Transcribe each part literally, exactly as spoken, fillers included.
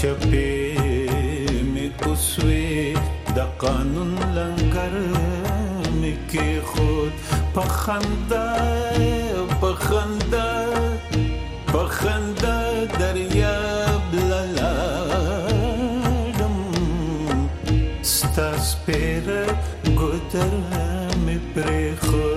چپې می اوسوي د قانون لنګر می کې خود پخنده پخنده پخنده دریاب لاړم ستا سپېره ګودر می پرېښود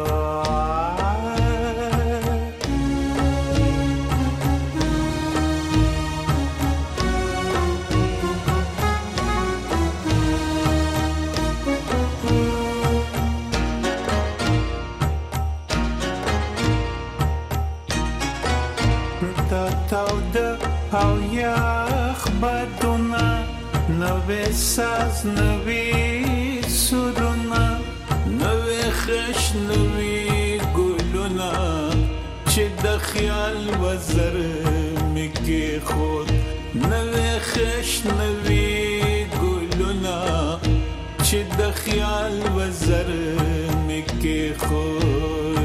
او یخ بدونه نوې ساز نوې سرونه نوې خش نوې ګلونه چې د خیال وزر مې کې خود نوې خش نوې ګلونه چې د خیال وزر مې کې خود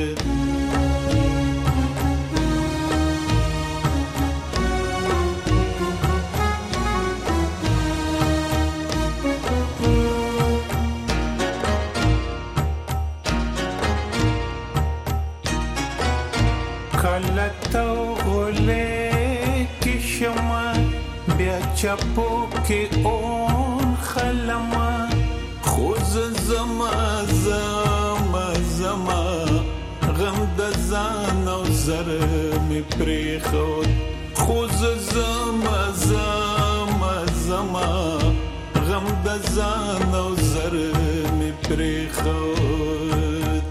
چپو کې اون خلما خوز زما زما زما غم د ځان او زر می پرېښود خوز زما زما زما غم د ځان او زر می پرېښود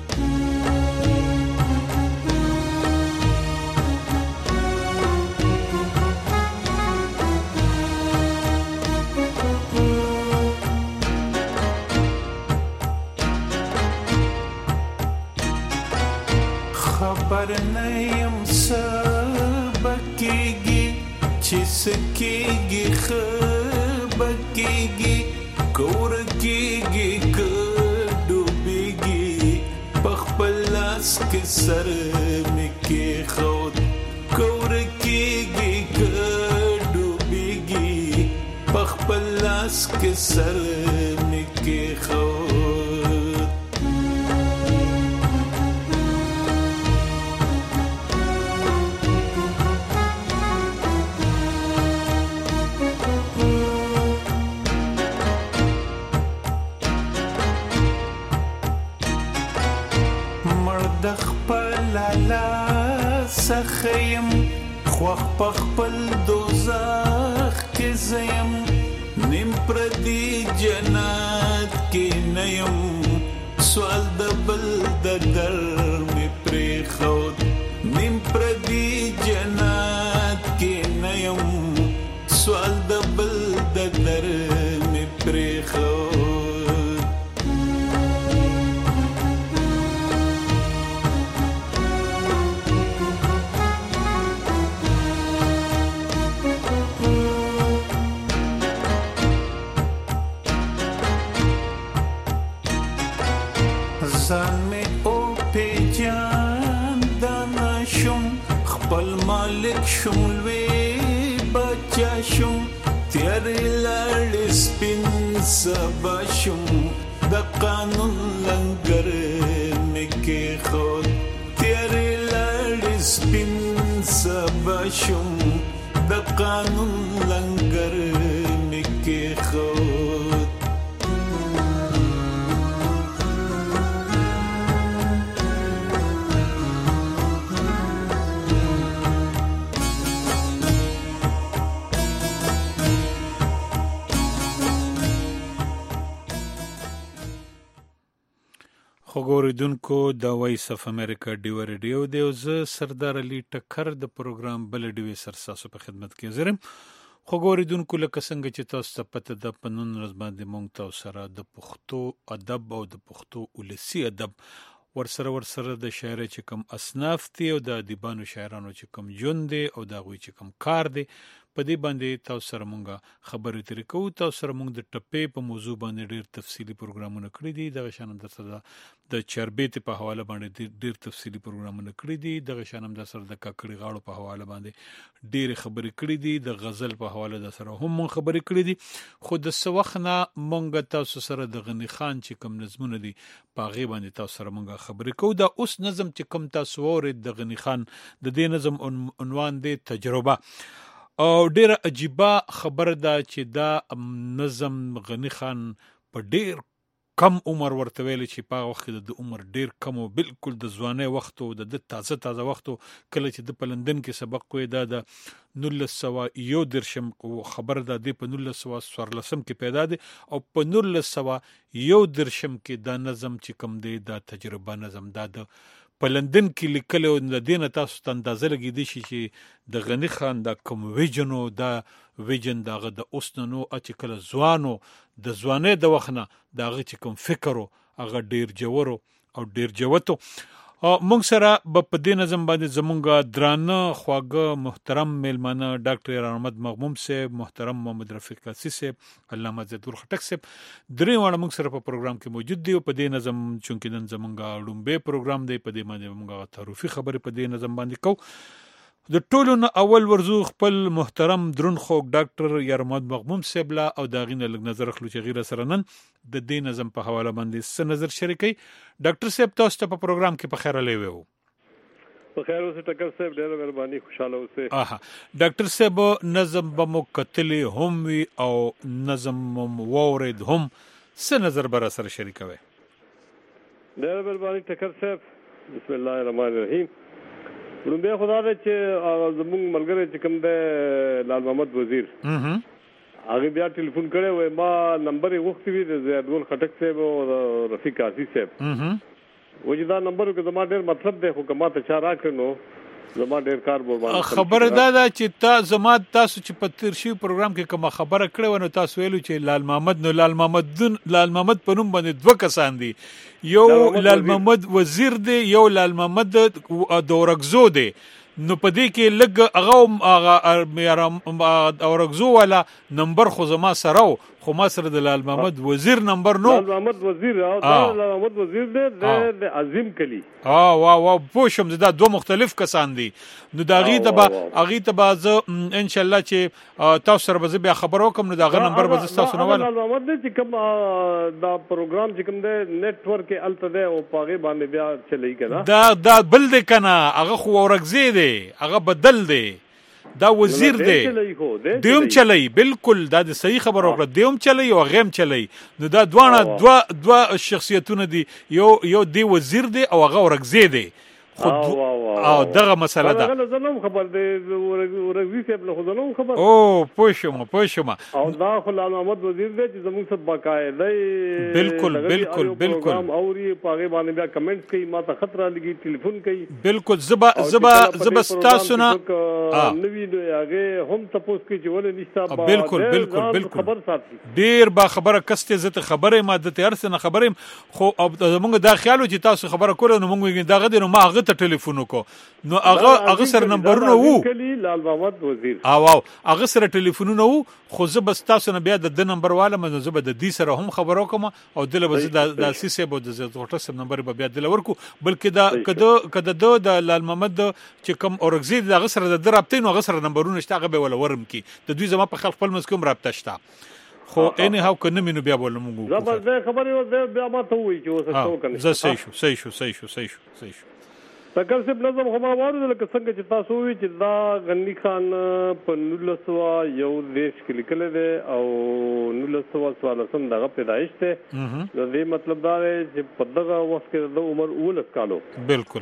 برنیم سبکیگی چی سکیگی خبکیگی کورکیگی کدوبیگی پخپلاس کی سر مکی خود کورکیگی کدوبیگی پخپلاس کی سر مکی خود سخیم خوخ پخپل دوزخ کې زیم نیم پردی جنات کې نیم سوال د بل د در می پرېښود نیم پردی جنات کې نیم سوال د بل د در می پرېښود ځان می او پیجان دانا شم خپل مالک شم لوی بچا شم تیارې لاړې سپین سبا شم د قانون لنګر مې کېښود تیارې لاړې سپین سبا شم د قانون لنګر مې کېښود خوګوریدونکو د وایس اف امریکا ډیو ریډیو دی او زه سردار علي ټکر د پروګرام بل ډیوي سرساسو په خدمت کې زرم خوګوریدونکو لکه څنګه چې تاسو ته پته د پنون ورځ باندې مونږ تاسو سره د پښتو ادب او د پښتو ولسی ادب ورسره ورسره د شاعر چې کوم اصناف دي او د ادیبانو شاعرانو چې کوم ژوند دي او د غوي چې کوم کار دي په دې باندې تاسو سره مونږه خبرې ترې کوو. تاسو سره مونږ د ټپې په موضوع باندې ډېر تفصیلی پروګرامونه کړی دي. دغه شان درته د چربېت په حواله باندې ډېر تفصیلی پروګرامونه کړی دي. دغه شان هم د سره د کاکړي غاړو په حواله باندې ډېر خبرې کړې دي. د غزل په حواله د سره هم مون خبرې کړې دي. خو د سوخنه مونږ تاسو سره د غنی خان چې کوم نظمونه دي په هغې باندې تاسو سره مونږ خبرې کوو. دا اوس نظم چې کوم تاسو واورئ د غنی خان د دې نظم عنوان دی تجربه. او ډیره عجیبه خبره ده چې دا نظم غنی خان په ډیر کم عمر ورته ویل چې په هغه وخت د عمر ډیر کم او بالکل د ځوانۍ وخت او د تازه تازه وخت کله چې د په لندن کې سبق کوی دا د نولس سوه یو دېرشم خبره ده د په نولس سوه څوارلسم کې پیدا دی او په نولس سوه یو دېرشم کې دا نظم چې کوم دی دا تجربه نظم دا د په لندن کې لیکلی او د دې نه تاسو ته اندازه لګېدی شي چې د غني خان دا کوم ویژن و دا ویژن د هغه د اوس نه نو چې کله ځوان و د ځوانۍ د وخت نه د هغه چې کوم فکر و هغه ډېر ژور او ډېر جوت و. مونږ سره به په دې نظم باندې زمونږ درانه خواږه محترم میلمانه ډاکټر احمد مغموم صاحب، محترم محمد رفیق قاصي صاحب، علامه زیدور خټک صاحب درې واړه مونږ سره په پروګرام کې موجود دي. او په دې نظم چونکې نن زمونږ لومبی پروګرام دی په دې باندې مونږ تعارفي خبرې په دې نظم باندې کوو. د ټولو نه اول ورزو خپل محترم درون خوږ ډاکټر احمد مغموم صاحب لا او دا غینه لږ نظر خلو چې غیره سره نن د دې نظم په حواله باندې څه نظر شریکي. ډاکټر صاحب تاسو ته په پروګرام کې په خیر لوي وو. په خیر اوسه ټکر صاحب ډېر مهرباني خوشاله اوسه. اها ډاکټر صاحب نظم به مو کتلی هم وی او نظم وورید هم څه نظر بر سره شریکوي. ډېر مهرباني ټکر صاحب. بسم الله الرحمن الرحیم. ورته خدا دې چې زموږ ملګری چې کوم دی لال محمد وزیر هغه بیا ټلیفون کړی و ما نمبر یې وختي وی د زیدول خټک صاحب او رفیق قاصي صاحب و چې دا نمبر کې زما ډېر مطلب دی خو کما ته چا راکړ نو زما ډېر کار بول خبره دا ده چې تا زما تاسو چې په تیر شي پروګرام کې کومه خبره کړې و نو تاسو ویلو چې لال محمد نو لال محمد لال محمد په نوم باندې دوه کسان دي، یو لال محمد وزیر دی یو لال محمد دورګزو دی. نو په دې کې لګ هغه اورګزو والا نمبر خو زما سره خو ما سره د لال محمد وزیر نمبر نو لال محمد وزیر او لال محمد وزیر د عظیم کلی اه وا وا پوښم دا دوه مختلف کسان دي. نو دا غي ته به اغي ته به ان شاء الله چې تاسو سره به بیا خبر وکم نو دا غ نمبر به تاسو نو لال محمد چې کوم دا پروګرام چې کوم د نت ورک الته ده او پاغه باندې بیا چلی کنه دا دا بل دی کنه هغه خو اورګزی دی هغه بدل دی دا وزیر دی دیوم چلی بالکل دا د صحیح خبر وکړه دیوم چلی او غیم چلی نو دا دوانه دوا دوا شخصیتونه دي یو یو دی وزیر دی او هغه ورګزی دی خود او دغه مسله ده هغه زنوم خبر دی ورګزی صاحب له خدانو خبر او پوښم پوښم او دا خلال محمد وزیر دی چې زموږ سره باقاعده بالکل بالکل بالکل اوري پاغه باندې بیا کمنټس کوي ما ته خطر لګي ټلیفون کوي بالکل زبا زبا زبا تاسو نه نوی هغه هم تاسو کې چې ولې نشته بالکل بالکل بالکل خبر ساتي ډیر با خبره کسته زته خبره ما د تیارسنه خبره خو زموږ دا خیالو چې تاسو خبره کوله نو موږ دغه دنه ما هغه ته ټلیفون وکړو نو هغه هغه سره نمبرونه وو کلی لال محمد وزیر او او هغه سره ټلیفونونه وو خو زه بس تاسو نه بیا د نمبر والا منو زه به د دې سره هم خبرو کوم او دله به د داسې سه به د زړه سم نمبر به بیا دله ورکو بلکې دا کده کده د لال محمد چې کوم اورګزی د هغه سره د درابطین او هغه سره نمبرونه شته هغه به ولا ورم کی د دوی زما په خپل خپل مسکوم رابطه شته خو اني هاو کنه مينو بیا بولم موږ زبر خبره بیا ما ته وی چې وسه تو کنه زه صحیح شو صحیح شو صحیح شو صحیح شو صحیح شو تکل سب نظم خو ما واره لکه څنګه چې تاسو وی چې دا غنی خان په نولس سوه یو دیش کې لیکل دي او نولس سوه څوارلسم دغه پیدایش ته نو دې مطلب دا دی چې په دغه وخت کې د عمر اولس کالو بالکل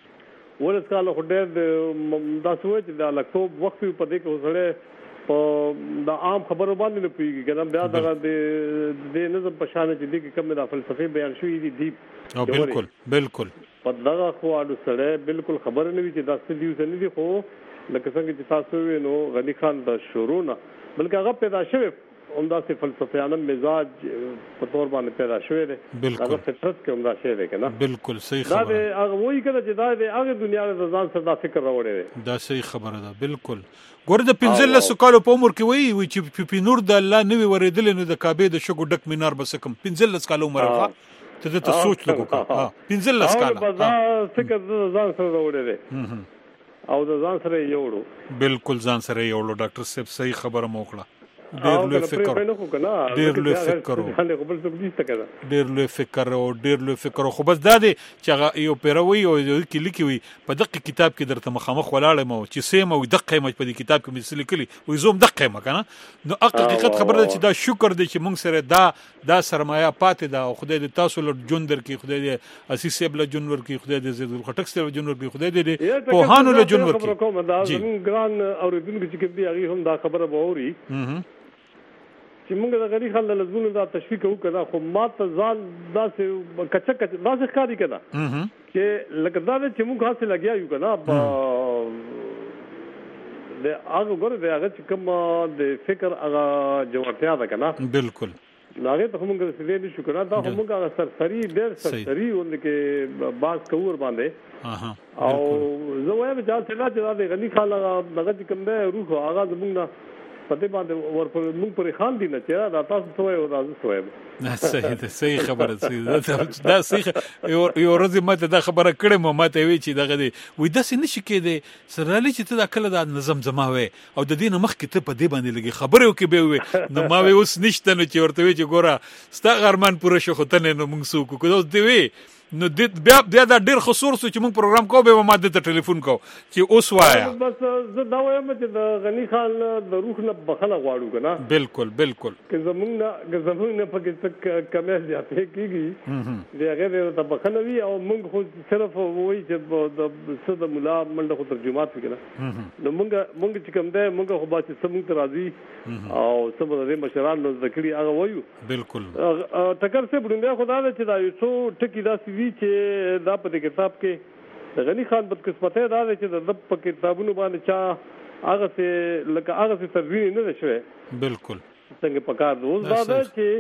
اولس کالو خو ډېر دا سوچ د لکتوب وخت په دې کې وسړې په د عام خبرو باندې نه پیږي کنه بیا دغه د د نظم په شان چې دې کې کوم د فلسفي بیان شوې دي دی او بالکل بالکل په دغه خو اډو سره بالکل خبر نه وي چې دا څه دی څه نه دي خو لکه څنګه چې تاسو وینو غنی خان د شروع نه بلکې هغه پیدا شوی عمده سي فلسفيانه مزاج په تور باندې پیدا شوی دی هغه فطرت کې عمده شی دی کنه بالکل صحیح خبره دا هغه وایي کنه چې دا د هغه دنیا د ځان سره د فکر راوړی دی دا صحیح خبره ده بالکل ګور د پنځلس کالو په عمر کې وایي چې په نور د الله نوې ورېدل نو د کعبه د شګو ډک مینار بس کم پنځلس کالو عمر ښه ته ته سوچ لګو ها پنځل لاس کاله او بازار فکر ځان سره وړي او د ځان سره یوړو بالکل ځان سره یوړو ډاکټر صاحب صحیح خبره مو وکړه ډېر لوی فکر ډېر لوی فکر ډېر لوی فکر او ډېر لوی فکر خو بس دا دی چې هغه یو پیروي او کې لیکي وي په دغه کتاب کې درته مخامخ ولاړم او چې سیم او دغه مچ په دې کتاب کې مثال لیکلي وي زوم دغه مکنه نو حقیقت خبره ده چې دا شکر دی چې مونږ سره دا دا سرمایه پاتې ده او خدای دې تاسو له جون درکې خدای دې اساس سیب له جون ورکې خدای دې زید الخټک سره جون ورکې خدای دې په هانو له جون ورکې دا زمون ګران اوریدونکو چې کوم دی هغه هم دا خبره ووري چې موږ د غری خلک لزمونو دا تشویق وکړه خو ماته ځان داسې کچا کچا داسې ښکاري کنه چې لکه دا چې موږ خاصه لګیا یو کنه د هغه ګور د هغه چې کوم د فکر هغه جوړتیا ده کنه بالکل هغه ته موږ سړي نشو کنه دا موږ هغه سرسری ډېر سرسری ولکه باز کور باندې او زه وایم چې تاسو لا چې د غنی خلک دغه کوم ده روح هغه زمونږ پدې باندې ورپر موږ پر خان دي نه چې دا تاسو څه وایو دا څه وایو صحیح ده صحیح خبره صحیح دا صحیح یو یو ورځ ماته دا خبره کړې مو ماته وی چې دغه دی وې دا څه نشي کېده سره چې ته دا کله دا نظم زما وې او د دې مخ کې ته په دې باندې لګي خبره وکي به وې نو ما وې اوس نشته نو چې ورته وی چې ګوره ستا غرمان پوره شو خو ته نه نو موږ سو کو دا دی وی نو د بیا بیا دا ډیر خصوص چې موږ پروګرام کوو به ما د ټلیفون کو چې اوس وایا بس زه دا وایم چې د غنی خان د روح نه بخله غواړو کنه بالکل بالکل که زمونږ نه زمونږ نه پکې څه کمه زیاته کیږي دی هغه د بخله وی او موږ خو صرف وایي چې د څه د مولا منډه خو ترجمات وکړه نو موږ موږ چې کوم ده موږ خو باسي سمون ته راځي او سم د مشران نو ذکرې هغه وایو بالکل ټکر څه بډنده خدای چې دا یو څو ټکی داسې چې دا په کتاب کې د غنی خان بد قسمته دا چې د په کتابونو باندې چا هغه څه لکه هغه څه تدوین نه شوی بالکل څنګه پکار دوز دا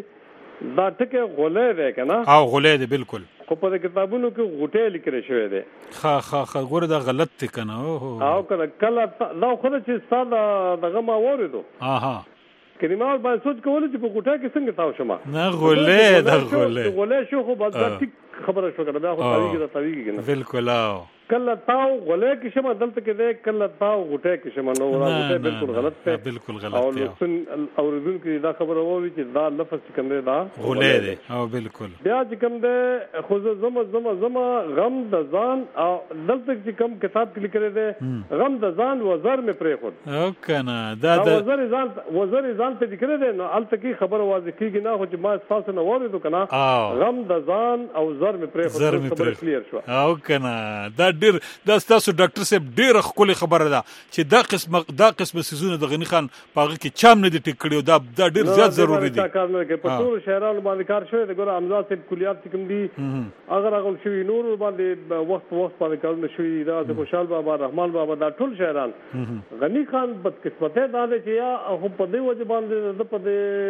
چې دا ټکه غولې ده کنه او غولې ده بالکل خو په کتابونو کې غوټه لیکل شوی ده خا خا خا ګوره دا غلط ته کنه او او کله کله دا خو چې ستاسو دغه ما وریدو اها کلمه باندې سوچ کول چې په غوټه کې څنګه تاو شمه نه غولې دا غولې غولې شو خو بعد ټیک خبره شو کنه دا خو تاریخ دا تاریخ کنه بالکل او کله تاو غولې کې شمه دلته کې ده کله تاو غوټه کې شمه نو دا غوټه بالکل غلط ده بالکل غلط دی او لسن اوریدونکو دا خبره ووري چې دا لفظ کوم دی دا غولې دی او بالکل بیا چې کوم دی خو زما زما زما غم د ځان او دلته چې کوم کتاب کې لیکل دی غم د ځان وزر مې پرې خود او کنه دا د وزر ځان وزر ځان ته لیکل دی نو الته کې خبره واضح کیږي نه خو چې ما تاسو نه وریدو کنه غم د ځان او زر مې پرې خود خبره کلیر شو او کنه دا ډیر دا تاسو ډاکټر صاحب ډیر خولي خبره ده چې دا قسم دا قسم سيزونه د غنی خان پاغه کې چام نه دي ټکړیو دا دا ډیر زیات ضروری دي کار نه کې په ټول شهرانو باندې کار شوی د ګور امزاد صاحب کلیات کوم دي اگر هغه شوی نور باندې وخت وخت باندې کارونه شوی دا خوشحال بابا رحمان بابا دا ټول شهران غنی خان بد قسمته دا چې یا هو په دې وجه باندې د په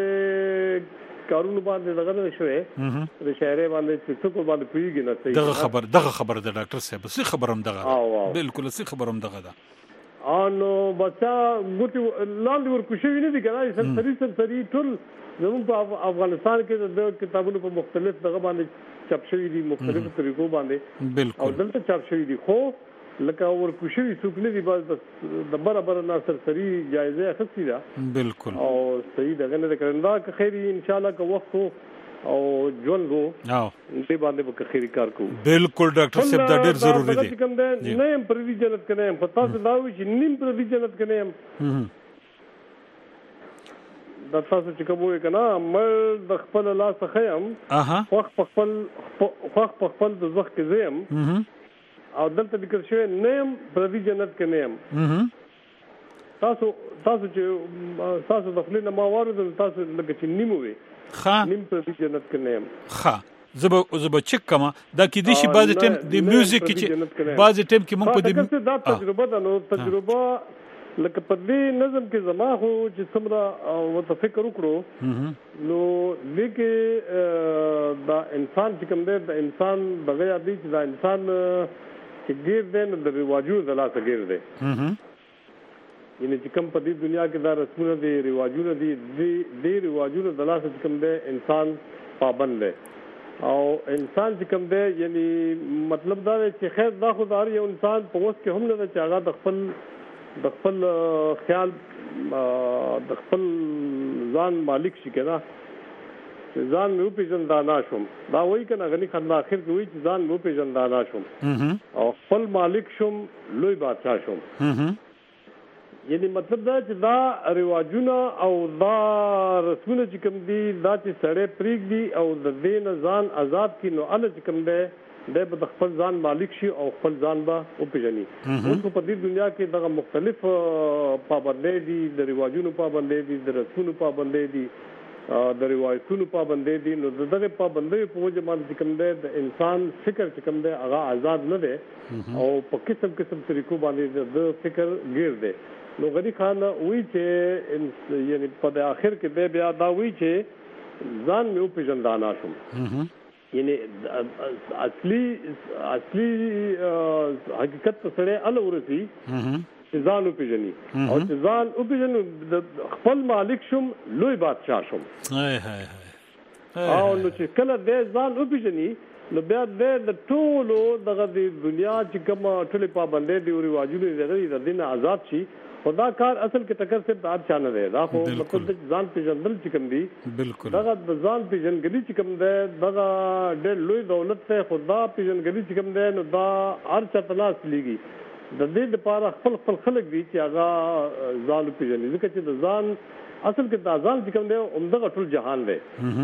دې کارونه باندې دغه شوې د شهري باندې چې څوک باندې پیږي نه صحیح دغه خبر دغه خبر د ډاکټر صاحب څه خبرم دغه بالکل څه خبرم دغه ده انو بچا ګوتو لاندې ورکوشي نه دي کنه سرسری سرسری ټول زموږ په افغانستان کې د کتابونو په مختلف دغه باندې چاپ شوی دي مختلفو طریقو باندې بالکل او دلته چاپ شوی دي خو لکه ورکوشي څوک نه دي بس د برابر نه سرسری جایزه اخستې ده بالکل او صحیح دغه نه کړندا که خیری ان شاء الله که وخت او ژوند وو او دې باندې به خیری کار کوو بالکل ډاکټر صاحب دا ډیر ضروری دي کوم ده نه يم پر دې جنت کنه يم پتا څه دا وي چې نیم پر دې جنت کنه يم دا تاسو چې کوم وي کنه مې د خپل لاس خیم اها وخت په خپل وخت په خپل د ځخ کې زم او دلته ذکر شوی نیم پر دې جنت کنه يم تاسو تاسو چې تاسو د خپل ما وارد تاسو لکه چې نیمه وي خا نیم پر دې جنت کنه يم خا زب زب چک کما دا کې دي شي بعض ټیم د میوزیک کې بعض ټیم کې مونږ په دې دا تجربه ده نو تجربه لکه په دې نظم کې زما خو چې څومره وته فکر وکړو نو دغه دا انسان چې کوم دی د انسان بغیر دی چې دا انسان چې ګیر دی نو د رواجونو د لاسه ګیر دی یعنی چې کوم په دې دنیا کې دا رسمونه دي رواجونه دي دې رواجونو د لاسه چې کوم دی انسان پابند دی او انسان چې کوم دی یعنی مطلب دا دی چې خیر دا خو دار یو انسان په وس کې هم نه چې هغه د خپل د خپل خیال د خپل ځان مالک شي کنه ځان مې پیژندانا شوم دا وایي کنه غني خدای اخر کې وایي چې ځان مې پیژندانا شوم او خپل مالک شوم لوی بادشاہ شوم یعنی مطلب دا چې دا رواجونه او دا رسمونه چې کوم دي دا چې سړی پریږدي او د دین ځان آزاد کی نو ال چې کوم دی د خپل ځان مالک شي او خپل ځان به وپیژني اوس په دې دنیا کې دغه مختلف پابندۍ دي د رواجونو پابندۍ دي د رسمونو پابندۍ دي د روایتونو پابندۍ دي نو دغه پابندۍ په وجه باندې کوم دی د انسان فکر چې کوم دی هغه آزاد نه دی او په قسم قسم طریقو باندې د فکر ګیر دی نو غني خان وی چې یعنی په اخر کې به بیا دا وی چې ځان مې وپیژندانا شوم یعنی اصلي اصلي حقیقت ته سره ال ورسي چې ځان وپیژني او چې ځان وپیژنو د خپل مالک شوم لوی بادشاہ شوم هاي هاي هاي او نو چې کله دې ځان وپیژني نو بیا د ټولو دغه د دنیا چې کوم ټولې پابندۍ دی او رواجونه دي د دین آزاد شي خدا کار اصل کې ټکر سے بات چانه دی دا خو مطلب ځان پیژندل چې کوم دی بالکل دغه ځان پیژنګلی چې کوم دی دغه ډېر لوی دولت ته خدا پیژنګلی چې کوم دی نو دا هر چا تلاش لګي د دې لپاره خپل خپل خلک دي چې هغه ځان پیژني ځکه چې د ځان اصل کې د ځان چې کوم دی عمدغه ټول جهان دی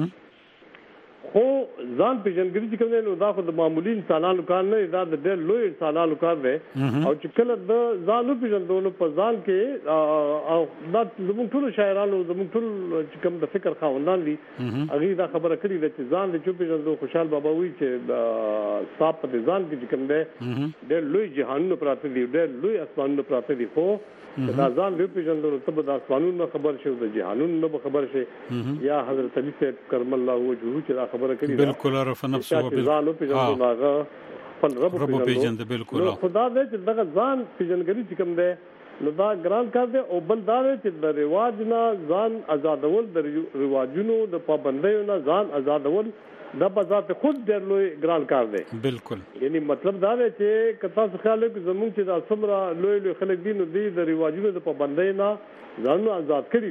خو ځان پیژنګری چې کوم دی نو دا خو د معمولی انسانانو کار نه دا د ډېر لوی انسانانو کار دی او چې کله د ځان پیژندلو په ځان کې او دا زموږ ټول شاعرانو زموږ ټول چې کوم د فکر خاوندان دي هغه دا خبره کړې ده چې ځان دې پیژندو خوشحال بابا وی چې صاحب په ځان کې چې کوم دی ډېر لوی جهانونه پراته دي ډېر لوی اسمانونه پراته دي خو دا ځان دې پیژندلو ته د اسمانونو خبر شي د جهانونو خبر شي یا حضرت علی صاحب کرم الله وجهه چې خبره کړې بالکل عرف نفسه ځان پیژندل هغه خپل رب پیژندل بالکل خدا دې چې دغه ځان پیژنګری چې کوم دی نو دا ګران کار دی او بل دا چې د رواج نه ځان آزادول د رواجونو د پابندیو نه ځان آزادول دا په ذات خود ډېر لوی ګران کار دی بالکل یعنی مطلب دا دی چې کتا څه خیال کې زموږ چې د څومره لوی لوی خلک دي نو دی د رواجونو د پابندۍ نه ځان آزاد کړی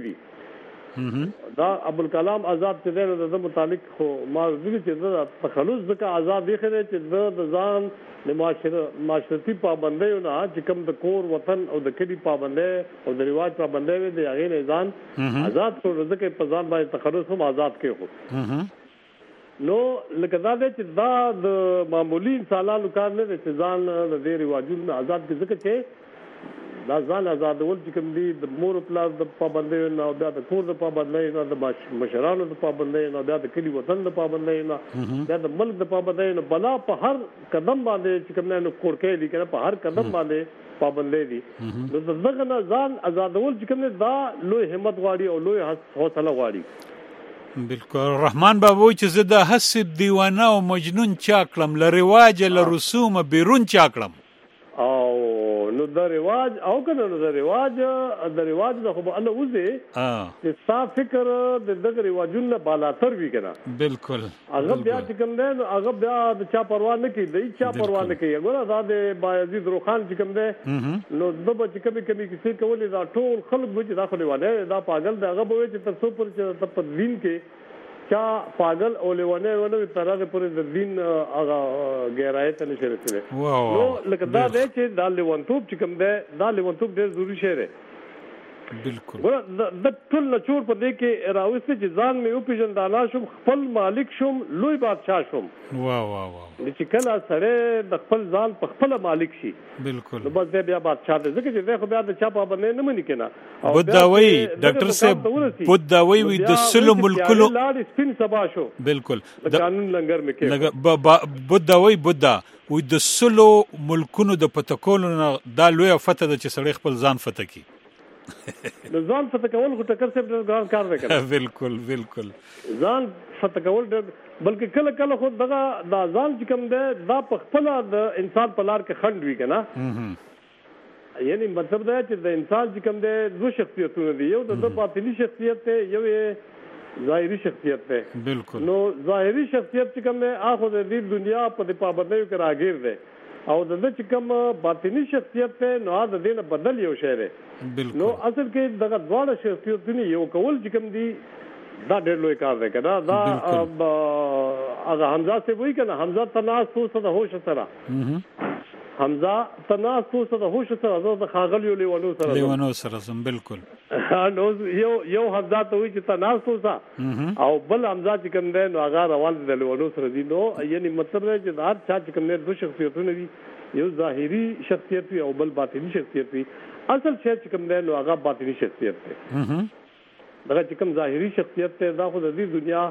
دي دا ابوالکلام آزاد چې دی د متعلق خو ما ویل چې د تخلص ځکه آزاد دی خره چې د ځان د معاشرتي پابندیو نه چې کوم د کور وطن او د کلی پابندۍ او د رواج پابندۍ دی هغه نه ځان آزاد کړو ځکه په ځان باندې تخلص هم آزاد کړو نو لکه دا دی چې دا د معمولی انسانانو کار نه دی چې ځان د دې رواجونو آزاد کړي ځکه چې دا ځان آزادول چې کوم دي د مور پلار د پابندیو نه او بیا د کور د پابندیو نه د مشرانو د پابندیو نه بیا د کلي وطن د پابندیو نه بیا د ملک د پابندیو نه بلا په هر قدم باندې چې کوم نه کوړکې دي کنه په هر قدم باندې پابندۍ دي نو دغه نه ځان آزادول چې کوم دا لوی همت غواړي او لوی حوصله غواړي بالکل رحمان بابا چې زه د حسب دیوانه او مجنون چا کړم ل رواج ل رسوم بیرون چا کړم او نو د رواج او کنه نو د رواج د رواج د خو الله وځي چې صاف فکر د دغه رواجونو بالاتر وی کنه بالکل هغه بیا چې کوم دی نو هغه بیا د چا پروا نه کوي د چا پروا نه کوي ګوره دا د بایزید روخان چې کوم دی نو د به چې کمی کمی کیسې کولې دا ټول خلک به چې داخله ونه دا پاگل دا هغه به چې تر څو پر چې په دین کې چا پاگل او لیوانه ونه ترغه پر د دین هغه غیرایت نه شرط لري نو لکه دا دی چې دا لیوانتوب چې کوم دی دا لیوانتوب ډېر ضروري شی دی بالکل ګوره د ټول نچور په دې کې راوستي چې ځان مې وپېژندانا شوم خپل مالک شوم لوی بادشاہ شوم واه واه واه چې کله سره د خپل ځان په خپل مالک شي بالکل نو بس دې بیا بادشاہ دې ځکه چې خو بیا د چا په باندې نه مني کنه بوداوی ډاکټر صاحب بوداوی وي د سلو ملکلو لاړ سپین سبا شو بالکل د قانون لنګر مې کې بوداوی بودا وي د سلو ملکونو د پټکولو دا لوی فتح د چې سړی خپل ځان فتح کی نو ځان فتح کول خو ټکر سره ډېر ګران کار دی کنه بالکل بالکل ځان فتح کول ډېر بلکې کله کله خو دغه دا ځان چې کوم دی دا په خپل د انسان په لار کې خنډ وي کنه یعنی مطلب دا چې د انسان چې کوم دی دوه شخصیتونه دي یو د باطنی شخصیت دی یو ظاهري شخصیت دی بالکل نو ظاهري شخصیت چې کوم دی هغه د دې دنیا په پابندیو کې راګیر دی او د دې چې کوم باطنی شخصیت دی نو هغه د دې نه بدل یو شی دی نو اصل کې دغه دواړه شخصیتونه یو کول چې کوم دی دا ډېر لوی کار دی کنه دا هغه حمزه څه وایي کنه حمزه تناس تو سره هوش سره حمزه تناس تو سره هوش سره د خاغل یو لیوانو سره لیوانو سره سم بالکل نو یو یو حمزه ته وایي چې تناس تو سره او بل حمزه چې کوم دی نو هغه روان دي لیوانو سره دي نو یعنی مطلب دی چې هر چا چې کوم دی دوه شخصیتونه دي یو ظاهري شخصیت وي او بل باطنی شخصیت وي اصل شی چې کوم دی نو هغه باطنی شخصیت دی دغه چې کوم ظاهري شخصیت ته دا خو د دې دنیا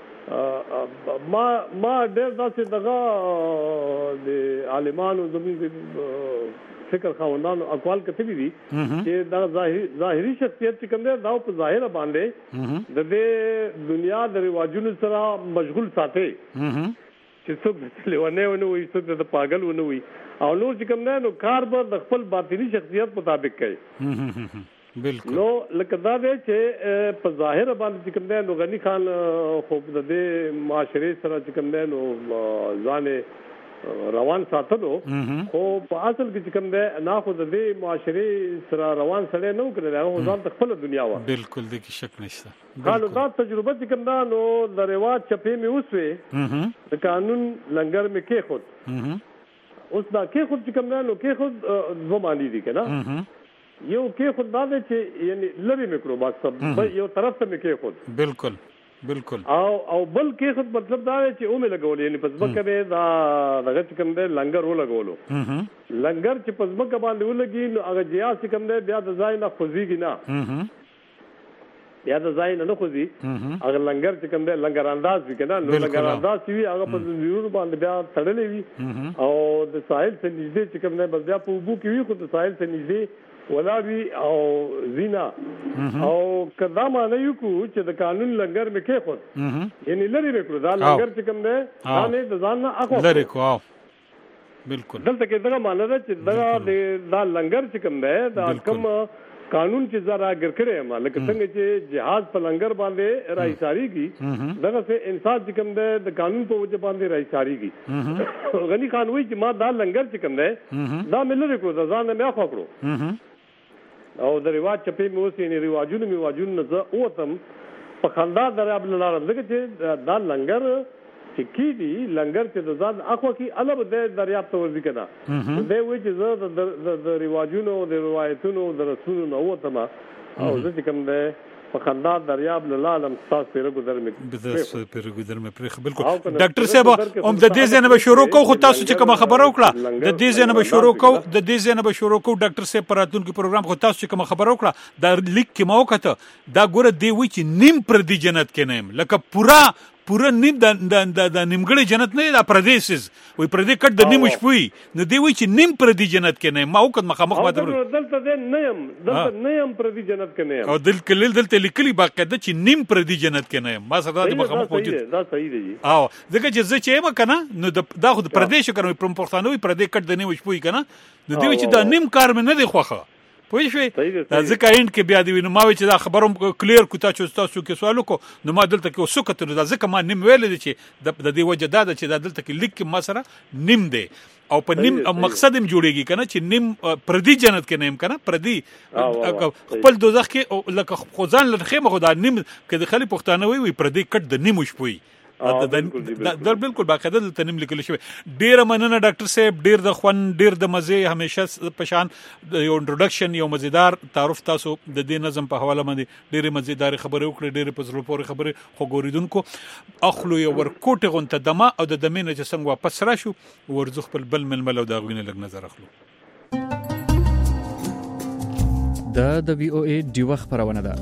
ما ما ډېر داسې دغه د عالمانو زموږ فکر خاوندانو اقوال کتلي دي چې دا ظاهري شخصیت چې کوم دی دا په ظاهر باندې د دې دنیا د رواجونو سره مشغول ساتي چې څوک لیوانه ونه وي څوک د پاگل ونه وي او نور چې کوم دی نو کار به د خپل باطنی شخصیت مطابق کوي بالکل نو لکه دا دی چې په ظاهر باندې چې کوم دی نو غنی خان خو د دې معاشري سره چې کوم دی نو ځان روان ساتلو خو په اصل کې چې کوم دی نه خو د دې معاشري سره روان سره نه کړل هغه ځان ته خپل دنیا و بالکل د کی شک نشته حالو دا تجربه چې کوم دا نو د رواج چپې می اوسوي د قانون لنګر می کې خود اوس دا کې خود چې کوم دی نو کې خود دو معنی دي کنه یو کې خود دا دی چې یعنی لری میکروبات سب یو طرف ته کې خود بالکل بالکل او او بل کې خود مطلب دا دی چې او مې لګول یعنی پسبکه به دا دغه چې کوم دی لنګر و لګولو لنګر چې پسبکه باندې ولګي نو هغه جیا چې کوم دی بیا د ځای نه خوځيږي نه بیا د ځای نه خوځي هغه لنګر چې کوم دی لنګر انداز وی کنه نو لنګر انداز وی هغه په زیرو باندې بیا تړلې وی او د ساحل څخه نږدې چې کوم دی بس بیا په وبو کې وی خو د ساحل څخه نږدې ولابي او زینا او کدا معنی یو کو چې د قانون لنګر مې کې خود یعنی لری وکړو دا لنګر چې کوم دی دا نه د ځان نه اخو لری کو بالکل دلته کې دا معنی ده چې دا دا لنګر چې کوم دی دا کوم قانون چې زرا ګر کړي ما لکه څنګه چې جهاز په لنګر باندې راځاري کی دغه سه انسان چې کوم دی د قانون په وجه باندې راځاري کی غنی خان وی چې ما دا لنګر چې کوم دی دا ملي کو ځان نه اخو کړو او د رواج چپې مې اوسې نه رواجونه مې واجونه نه زه اوتم په خندا دریاب لاره ځکه چې دا لنګر چې کی دی لنګر چې د ځان اخو کی الګ د دریاب ته ورځي کنه دوی وایي چې زه د رواجونو د روایتونو د رسولونو نه اوتم او زه چې کوم دی په خندا دریاب لالم تاسو پیره ګذر مې بده پیره ګذر مې پرې بالکل ډاکټر صاحب هم د دې ځنه به شروع کو خو تاسو چې کوم خبره وکړه د دې ځنه به شروع کو د دې ځنه به شروع کو ډاکټر صاحب پراتونکو پروګرام خو تاسو چې کوم خبره وکړه دا لیک کې مو وکړه دا ګوره دی وی چې نیم پر دی جنت کې نیم لکه پورا پورا نیم د د د نیمګړی جنت نه دا پردیسز وي پردی کټ د نیم شپوي نو دی وی چې نیم پر دی جنت کې نه ما وکړ مخامخ باندې دلته د نیم دلته نیم پر دی جنت کې نه او دل کلیل دلته لیکلي باقاعده چې نیم پر دی جنت کې نه ما سره د مخامخ موجود دا صحیح دی او دغه چې زه چې ما کنه نو دا خو د پردیش کړم پر پښتانوي پردی کټ د نیم شپوي کنه نو دی چې دا نیم کار مې نه دی خوخه پوه شئ دا ځکه اند کې بیا دی نو ما چې دا خبروم کلیر کو تاسو تاسو کې سوال کو نو ما دلته کې وسکته دا ځکه ما نیم ویل دي چې د دې وجه دا چې دا دلته کې لیک کې ما سره نیم دی او په نیم مقصد هم جوړیږي کنه چې نیم پردي جنت کې نیم کنه پردي خپل دوزخ کې لکه خدان لرخه مخدا نیم کې د خلی پښتانه وي پردي کټ د نیم شپوي دا بالکل باقاعده د تنیم لیکل شوی ډیر مننه ډاکټر صاحب ډیر د خوان ډیر د مزه همیشه پشان یو انټروډکشن یو مزیدار تعارف تاسو د دې نظم په حواله باندې ډیر مزیدار خبرې وکړې ډیر په زړه پورې خبرې خو ګوریدونکو اخلو یو ورکوټه غونته دمه او د دمینه چې څنګه واپس راشو ورزخ خپل بل ململ او دا غوینه لګ نظر اخلو دا د وی او ای ډیوه خبرونه ده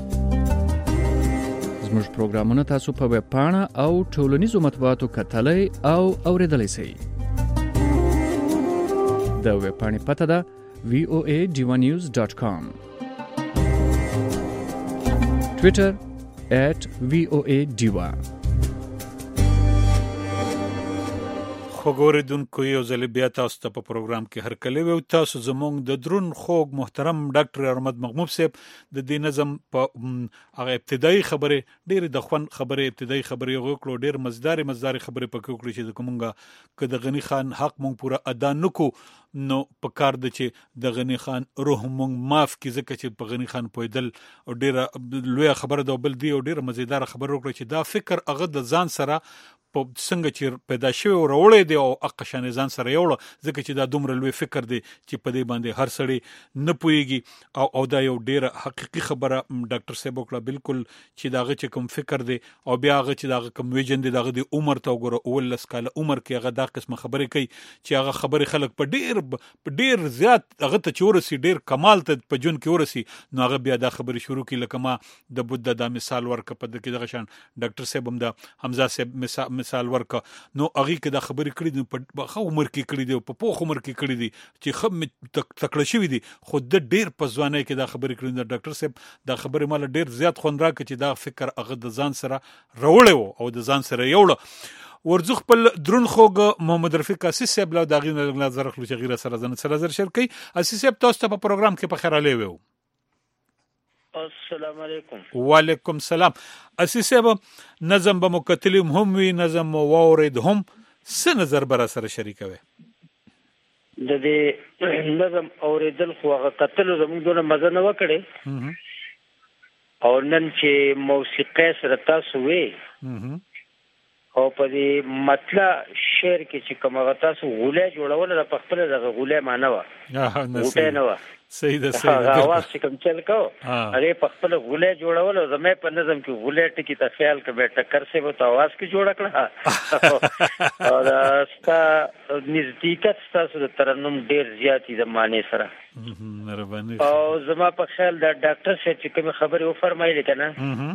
زموږ پروګرامونه تاسو په ویب پاڼه او ټولنیزو مطبوعاتو کتلای او اوریدلای شئ د ویب پاڼې پته ده وی او ای ډیوه نیوز ډاټ کام ټویټر ایټ وی او ای ډیوه خوګوریدونکو یو ځل بیا تاسو ته په پروګرام کې هرکلی وو. تاسو زموږ د درون خوږ محترم ډاکټر احمد محمود صاحب د دې نظم په هغه ابتدایي خبره ډېر د خوان خبره ابتدایي خبره وکړو، ډېر مزدار مزدار خبره پکې وکړي چې د کومګه که د غنی خان حق مونږ پورا ادا نکو نو په کار د چې د غنی خان روح مونږ معاف کی، ځکه چې په غنی خان پویدل او ډېر لوی خبره ده بل دی او ډېر مزیدار خبره وکړي چې دا فکر هغه د ځان سره په څنګه چې پیدا شوی او راوړی دی او اقشان ځان سره یوړه، ځکه چې دا دومره لوی فکر دی چې په دې باندې هر سړی نه پوهیږي او او دا یو ډیره حقيقي خبره ډاکټر صاحب وکړه. بالکل چې داغه چې کوم فکر دی او بیا هغه چې داغه کوم ویژن دی داغه د عمر ته وګوره اول سکاله عمر کې هغه دا قسمه خبرې کوي چې هغه خبرې خلک په ډیر په ډیر زیات هغه ته چورسي ډیر کمال ته په جون کې ورسي، نو هغه بیا دا خبرې شروع کی لکه ما د بوت د مثال ورکه په دغه دغه شان ډاکټر صاحب هم دا حمزه صاحب مثال ورکه، نو هغه کې دا خبرې کړې دي په خو عمر کې کړې دي په پوخ عمر کې کړې دي چې خم تکړه شوی دي، خو د ډیر په ځوانۍ کې دا خبرې کړې دي. ډاکټر صاحب دا خبرې مال ډیر زیات خوند راکړي چې دا فکر هغه د ځان سره راوړی او د ځان سره یوړه. ورزخ خپل درون خوګ محمد رفیق اسیس صاحب له داغه نظر خلو چې غیره سره زنه سره زر شرکي اسیس صاحب تاسو ته په پروګرام کې په خیر علي وو. السلام علیکم. وعلیکم السلام. اسیس صاحب نظم به مکتلم هم وی نظم وورید هم څه نظر بر سره شریکوي؟ د دې نظم اوریدل خو هغه قتل زموږ دونه مزه نه وکړي او نن چې موسیقي سره تاسو وې او په دې مطلب شعر کې چې کوم هغه تاسو غولې جوړول د خپل دغه غولې معنی و غوټه نه و صحیح ده صحیح ده هغه چې کوم چل کو هغه په خپل غولې جوړول او زمې په نظم کې غولې ټکی ته خیال کړه ټکر سه وو ته आवाज کې جوړ کړه او دا ستا نزدېکت تاسو د ترنم ډیر زیاتی د معنی سره مهرباني او زما په خیال د ډاکټر څخه چې کوم خبره و فرمایله کنه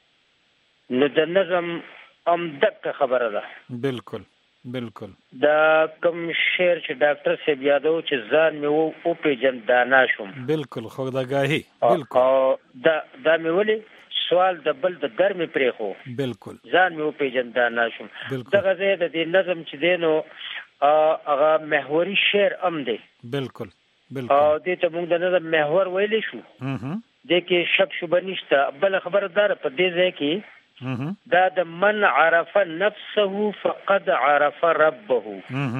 نو د نظم ام دک خبره ده. بالکل بالکل دا کوم شعر چې ډاکټر صاحب یادو چې ځان مې وو او پیجن دانا شوم. بالکل خو دا غاهي بالکل او دا دا مې ولي سوال د بل د در مې پرې خو بالکل ځان مې وو پیجن دانا شوم. دغه زه د دې نظم چې دینو هغه محوري شعر ام دی. بالکل بالکل او دې ته موږ د نظم محور ویلې شو. اها دې کې شک شوبه نشته. بل خبردار په دې ځای کې دا د من عرف نفسه فقد عرف ربه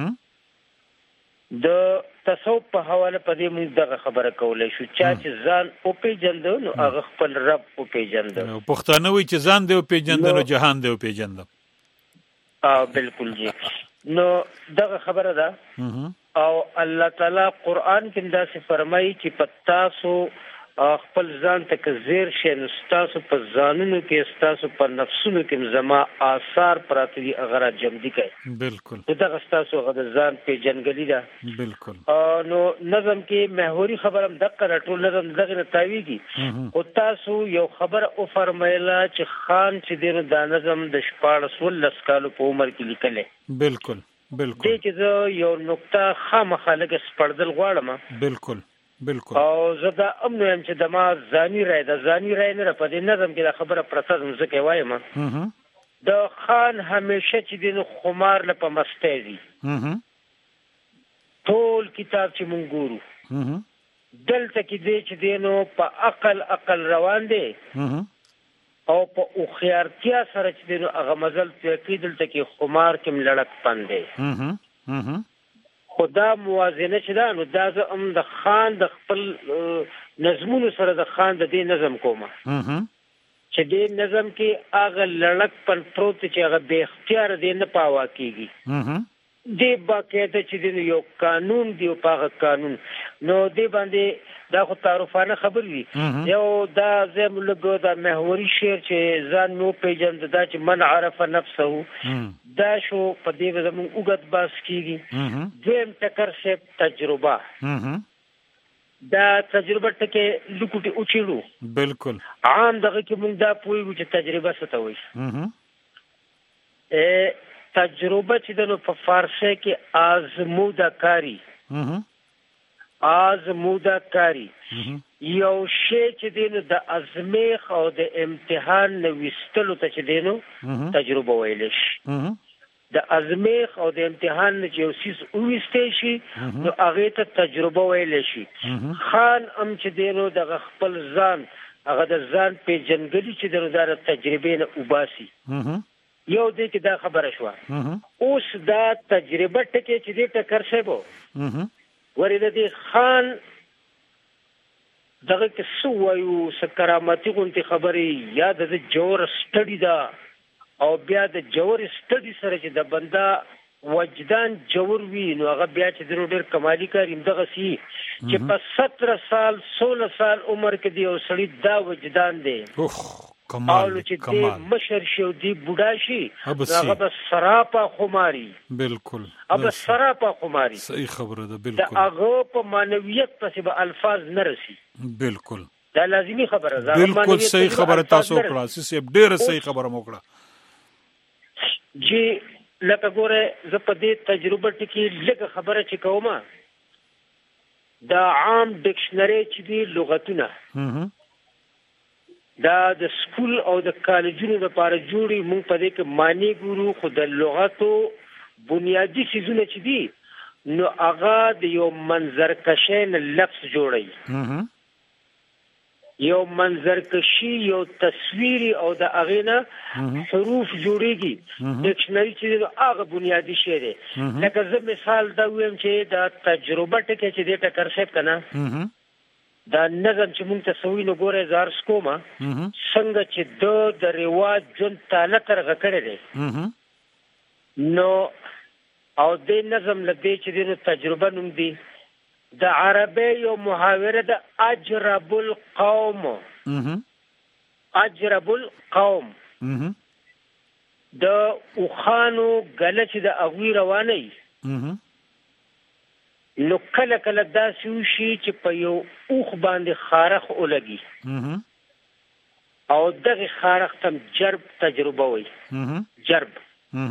د تصوف په حواله په دې موږ دغه خبره کولای شو چې ځان او پیجندو نو هغه خپل رب او پیجندو. پښتانه وی چې ځان دی او پیجندو نو جهان دی او پیجندو. اه بالکل جی. نو دغه خبره ده او الله تعالی قران کې دا څه فرمایي چې پتاسو خپل ځان ته که زیر شي نو ستاسو په ځانونو کې ستاسو په نفسونو کې زما آثار پراته دي هغه جمدي کوي. بالکل دغه ستاسو هغه ځان په جنګلي ده. بالکل نو نظم کې محوري خبره هم دغه راټول نظم دغه نتاویږي او تاسو یو خبر او فرمایله چې خان چې دینو دا نظم د شپاړس ولس کالو په عمر کې لیکلې. بالکل بالکل دې چې یو نقطه خامخاله کې سپړدل غواړم. بالکل بالکل او زه دا امنو یم چې د ما ځاني رای د ځاني رای نه په دې نظم کې د خبره پرته ځکه وایم د خان همیشه چې دین خمار له په مستی دي ټول کتاب چې مونږ ګورو دلته کې دی چې دینو په عقل عقل روان دی او په اوخیارتیا سره چې دینو هغه مزل کې دلته کې خمار کې ملړک پاندې خدا موازنه چې دا نو دا زه ام د خان د خپل نظمونو سره د خان د دې نظم کومه چې دې نظم کې هغه لړک پن پروت چې هغه به اختیار دې نه پاوا کیږي دې باقاعده چې دې یو قانون دی او هغه قانون نو دې باندې دا خو تعارفانه خبر وي یو دا زم لګو دا محوري شعر چې ځان نو پیجن دا چې من عرف نفسه دا شو په دې زمون وګت باس کیږي دیم ټکر سے تجربه دا تجربه ټکه لکوټي اوچلو. بالکل عام دغه کې موږ دا پوهیږو چې تجربه څه ته وایي. ا تجربه چې د په فارسی کې آزموده کاری آزموده کاری یو شی چې دینو د ازمیخ او د امتحان نو وستلو ته چې دینو تجربه ویل شي. د ازمیخ او د امتحان نه چې یو سیس وویستی شي نو هغې ته تجربه ویلی شي. خان هم چې دی نو دغه خپل ځان هغه د ځان پیژندګلي چې دی نو دا د تجربې نه وباسي. یو دی کې دا خبره شوه. اوس دا تجربه ټکې چې دی ټکر صاحب ورې د دې خان دغه کې څه وایو څه کرامتي غوندې خبرې یا د جوړ سټډي ده او بیا د جوړ سټډي سره چې د بنده وجدان جوړ وي نو هغه بیا چې درو ډېر کمالي کار دغه سي چې په ستره سال سوله سال عمر کې دی او سړی دا وجدان دی کمال چې دی مشر شي او دی بوډا شي هغه به سراپا خماري. بالکل هغه سراپا خماري. صحیح خبره ده. بالکل د هغه په مانویت پسې به الفاظ نه رسي. بالکل دا لازمي خبره ده. بالکل صحیح خبره تاسو وکړه. سیسه ډېره صحیح خبره وکړه. جی لکه ګوره زه په دې تجربه ټکي لږه خبره چې کومه دا عام ډکشنري چې دي لغتونه دا د سکول او د کالجونو لپاره جوړي مونږ په دې کې معنی ګورو خو د لغتو بنیادی څیزونه چې دي نو هغه د یو منظر کشین لفظ جوړي. یو منظر کشي یو تصویری او د اغینا حروف جوړيږي. ډکشنری چې هغه بنیادی شی دی. لکه زه مثال دا ویم چې دا تجربه ټکي چې د ټکر صاحب کنه دا نظم چې مونږ ته سوي نو ګوره زار سکوما څنګه چې د د رواج جون تعالی ترغه کړی دی نو او د نظم لدې چې د تجربه نوم دی د عربی یو محاوره د اجرب القوم. اجرب القوم د اوخانو غله چې د اغوی رواني نو کله کله داسې وشي چې په یو اوخ باندې خارخ ولګي او دغه خارخ تم جرب تجربه وي. جرب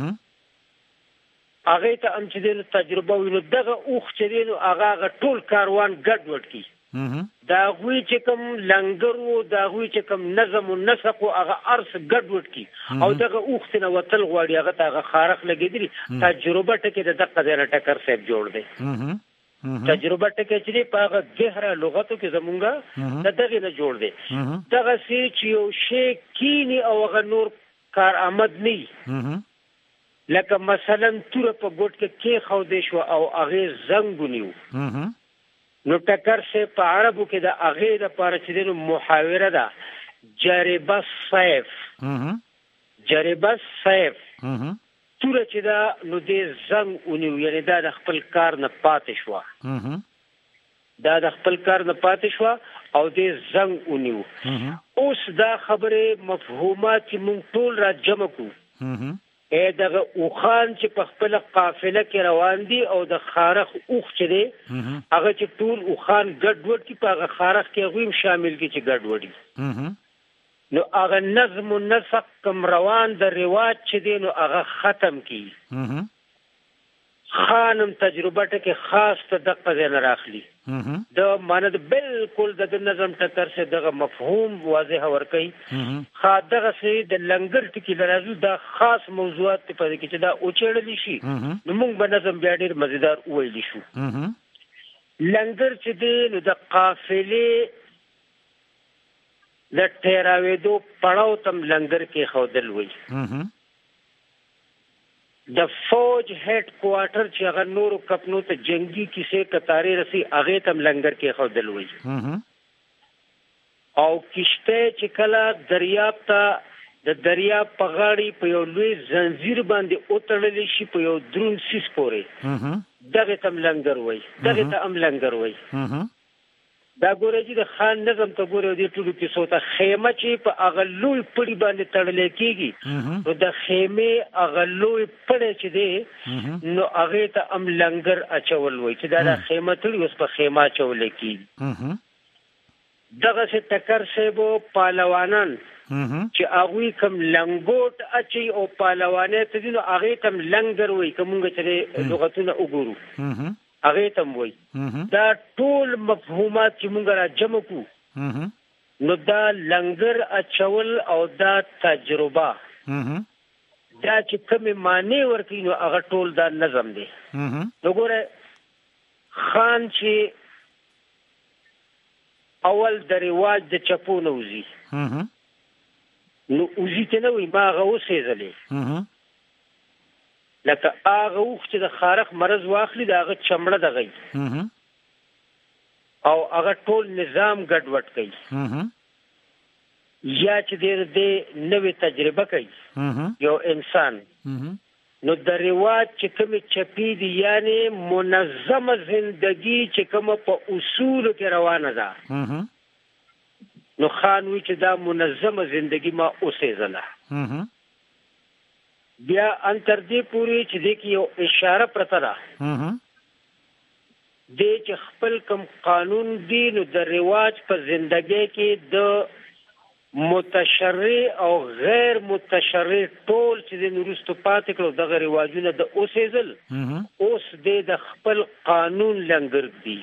هغه ته هم چې د تجربه وینو دغه اوخ چې دی نو هغه ټول کاروان ګډ وډ کی دا غوي چې کوم لنګر وو دا غوي چې کوم نظم او نسق او هغه ارس ګډ وډ کی او دغه اوخ ته وتل غواړي هغه ته هغه خارخ لګیدلی. تجربه ټکي د دغه ځای ټکر صاحب جوړ دی. تجربه ټکي چې په هغه گهره لغتو کې زمونږه د دغه نه جوړ دی. دغه سي چې یو شی کینی او هغه نور کار آمد نه لکه مثلا تور په ګوټ کې کې خو دې شو او هغه زنګ ونیو نو ټکر سه په عربو کې د هغه د پاره چې د محاوره ده جرب السيف. جرب السيف تور چې دا نو دې زنګ ونیو یعنی دا د خپل کار نه پاتې شو. دا د خپل کار نه پاتې شو او دې زنګ ونیو. اوس دا خبره مفهومات مونږ ټول را جمع کو اے دغه اوخان چې په خپل قافله کې روان دي او د خارخ اوخ چې دی هغه چې ټول اوخان ګډ وډ کی په هغه خارخ کې غویم شامل کی چې ګډ وډي نو هغه نظم او نسق کم روان د رواج چې دی نو هغه ختم کی. خانم تجربه ټکي خاص ته دغه ځای نه راخلي د ماند بالکل د نظم ټکر سره دغه مفهوم واضح ورکړي. خا دغه سي د لنګر ټکی لرازو دا خاص موضوعات په دې کې چې دا اوچړل شي نو موږ به نظم بیا ډیر مزیدار وویل شو. لنګر چې دی نو د قافلې د ټیراوېدو پړاو تم لنګر کې خودل وي. د فوج هډ کوارټر چې هغه نورو کپنو ته جنگي کیسه کتاري رسی هغه تم لنګر کې خودل وي. او کشته چې کله دریاب ته د دریاب په غاړي په یو لوی زنجیر باندې اوتړل شي په یو درون سیس پورې دغه تم لنګر وي. دغه ته ام لنګر وي. دا ګوره چې د خان نظم ته ګوره دې ټولو کې سوته خیمه چې په هغه لوی پړي باندې تړل کېږي نو د خیمه هغه لوی پړی چې دی نو هغه ته ام لنګر اچول وي چې دا د خیمه تړي اوس په خیمه اچول کېږي. دغه څه ټکر سیبو پهلوانان چې هغوی کوم لنګوټ اچي او پهلوانې ته دي نو هغه ته لنګر وي کومه چې لغتونه وګورو هغه تم وای. دا ټول مفهومات چې مونږ را جمع کو نو دا لنګر اچول او دا تجربه دا چې کومې معنی ورکوي نو هغه ټول دا نظم دی. نو ګوره خان چې اول د رواج د چپو نه وځي نو وځي ته نه وي ما هغه وسېزلې لکه هغه وخت چې د خارق مرض واخلي د هغه چمړه دغی او هغه ټول نظام ګډوډ کوي یا چې دې نوې تجربه کوي یو انسان نو د رواج چې کومې چپی دي یعنی منظمه زندگی چې کومه په اصولو کې روانه ده نو خان وی چې دا منظمه زندگی ما اوسېزله بیا انتر دې پوری چې دې کې یو اشاره پرته ده دې چې خپل کوم قانون دی نو د رواج په زندگی کې د متشرع او غیر متشرع ټول چې د نورستو پاتې کړو دغه رواجونه د اوسېزل اوس د خپل قانون لنګر دی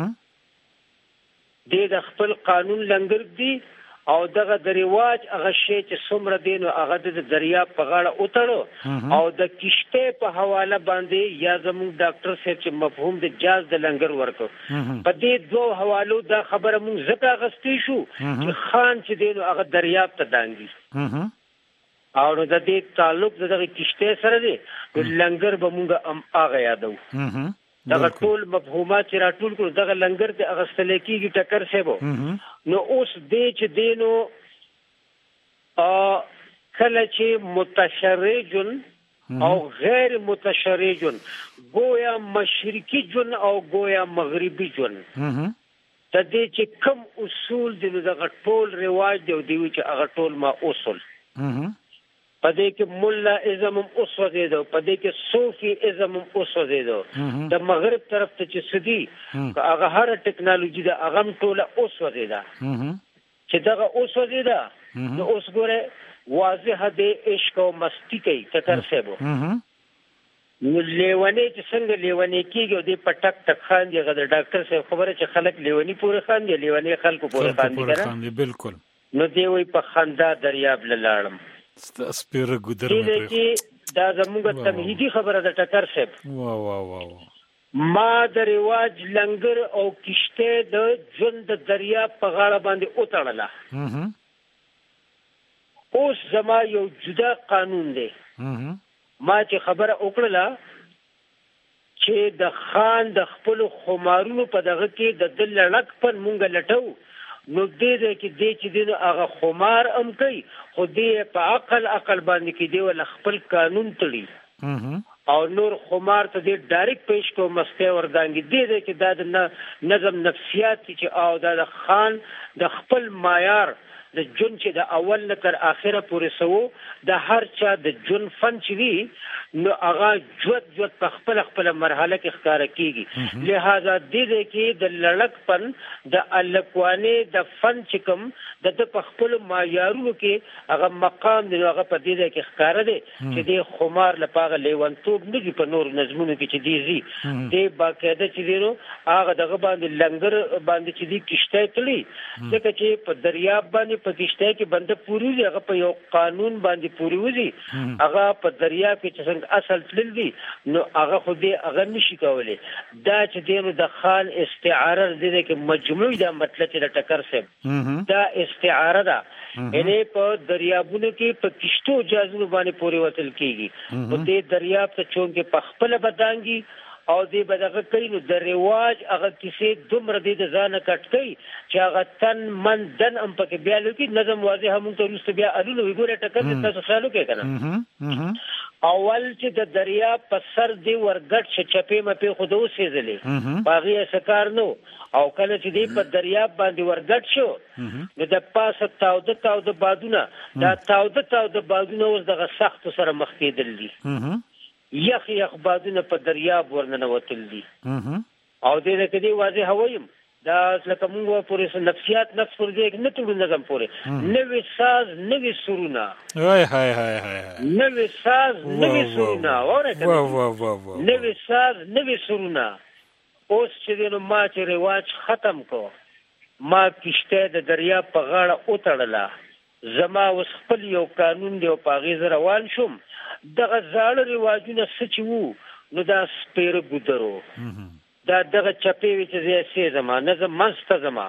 د خپل قانون لنګر دی او دغه د رواج هغه شی چې څومره دی نو هغه د دریاب په غاړه وتړو او د کشته په حواله باندې یا زموږ ډاکټر صاحب چې مفهوم د جاز د لنګر ورکو په دې دوه حوالو دا خبره موږ زکه غستې شو چې خان چې دی نو هغه دریاب ته دانګي او نو د دې تعلق دغه کشته سره دی لنګر به موږ ام هغه یادو دغه ټول مفهومات چې راټول کړو دغه لنګر د اغستل کېږي ټکر سیبو نو اوس دې چې دینو کله چې متشرع جن او غیر متشرع جن گویا مشرقي جن او گویا مغربي جن د دې چې کوم اصول دي دغه ټول رواج دی او دی چې هغه ټول ما اصول پدې کې مولا ازم اوس وزیدو پدې کې صوفي ازم اوس وزیدو د مغرب طرف ته چې سدي هغه هر ټکنالوژي د اغم ټوله اوس وزیدا چې دغه اوس وزیدا نو اوس ګوره واضح د عشق او مستی کوي تکر سبو نو لیونی چې څنګه لیونی کیږي د پټک تک خان دی غد ډاکټر صاحب خبره چې خلک لیونی پورې خان دی لیونی خلکو پورې خان دي کنه بالکل نو دی وی په خندا دریاب لاړم سپیره ګدر مې پرې دا زموږ تمهیدی خبره د ټکر صاحب واه واه واه ما د رواج لنګر او کشته د ژوند د دریاب په غاړه باندې اوتړله اوس زما یو جدا قانون دی ما چې خبره وکړله چې د خان د خپل خمارونو په دغه کې د دل لړک پر مونږ لټو نو دې دې کې دې چې دې هغه خمار ام کوي خو دې په عقل عقل باندې کې دی ول خپل قانون تړي او نور خمار ته دې ډایرکټ پېښ کو مسته وردانګي دې دې کې دا نظم نفسیات چې او د خان د خپل معیار د جون چې د اول نه تر اخره پورې سوو د هر چا د جون فن چې وی نو هغه جوت جوت په خپل خپل مرحله کې ښکار کیږي لہذا دې دې کې د لړک پن د الکوانه د فن چې کوم د په خپل معیارونو کې هغه مقام دی هغه په دې کې ښکار دی چې د خمار لپاره لیوانتوب نه دی په نور نظمونو کې چې دی زی دې باقاعده چې دی نو هغه دغه باندې لنګر باندې چې دی کشته تلی ځکه چې په دریاب باندې په کشته کې بنده پوری دی هغه په یو قانون باندې پوری وځي هغه په دریاب کې چې څنګه اصل تل دی نو هغه خو دې هغه نشي کولای دا چې دی د خان استعاره دې کې مجموعي دا مطلب چې د ټکر سه دا استعاره ده یعنی په دریابونو کې په کشتو جازو باندې پوری وتل کیږي په دې دریاب ته چون کې په خپل بدانګي او دې بدغه کوي نو د رواج هغه کیسې دومره دې د ځانه کټ کوي چې هغه تن من دن ام پکې بیا لکه نظم واضح هم ته رسته بیا الو وګوره ټکر تاسو سالو کې کنه اول چې د دریاب په سر دی ورګټ چې چپې مپې خود اوسېزلې باغی سکار نو او کله چې دی په دریاب باندې ورګټ شو نو د پاسه تاوده تاوده بادونه دا تاوده تاوده بادونه اوس دغه سخت سره مخ کېدل دي یخ یخ بادونه په دریاب ورننه وتل دي او دې کې دی واضح هوایم دا لکه موږ پورې نفسیات نفس پر دې نه ټول نظم پورې نوې ساز نوې سرونه هاي هاي هاي هاي نوې ساز نوې سرونه اورئ واه واه واه نوې ساز نوې سرونه اوس چې نو ما چې رواج ختم کو ما کشته د دریاب په غاړه اوتړله زما اوس خپل یو قانون دی او په غیز روان شوم دغه زاړه رواجونه څه چې وو نو دا سپیره ګودرو دا دغه چپې وي چې زه سې زما نه زه منځ ته زما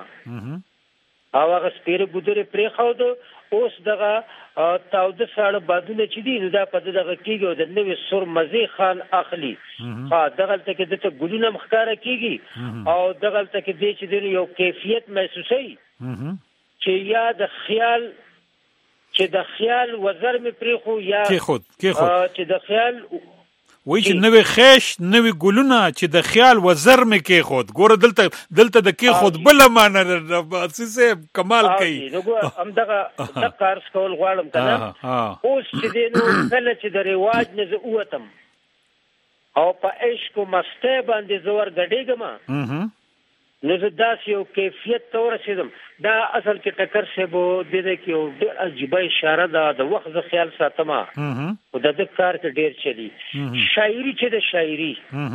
او هغه سپیره ګودرې پرېښودو اوس دغه تاوده ساړه بادونه چې دي نو دا په دغه کېږي او د نوې سور مزې خان اخلي ها دغلته کې دته ګلونه مخکاره کېږي او دغلته کې دی چې دی یو کیفیت محسوسوي چې یا د خیال چې د خیال وزر مې پرېښو یا کېښود کېښود چې د خیال وای چې نوې خیش نوې ګلونه چې د خیال وزر مې کېښود ګوره دلته دلته د کېښود بله معنی اسیسه کمال کوي همدغه د کارس کول غواړم که نه اوس چې دی نو کله چې د رواج نه زه ووتم او په عشق و مستۍ باندې زه ورګډېږم نو زه داسې یو کیفیت ته ورسېدم دا اصل کې ټکر صاحب د دې کې یو ډېر عجیبه اشاره ده د وخت زه خیال ساتم خو د ده کار کې ډېر چلي شاعري چې د شاعري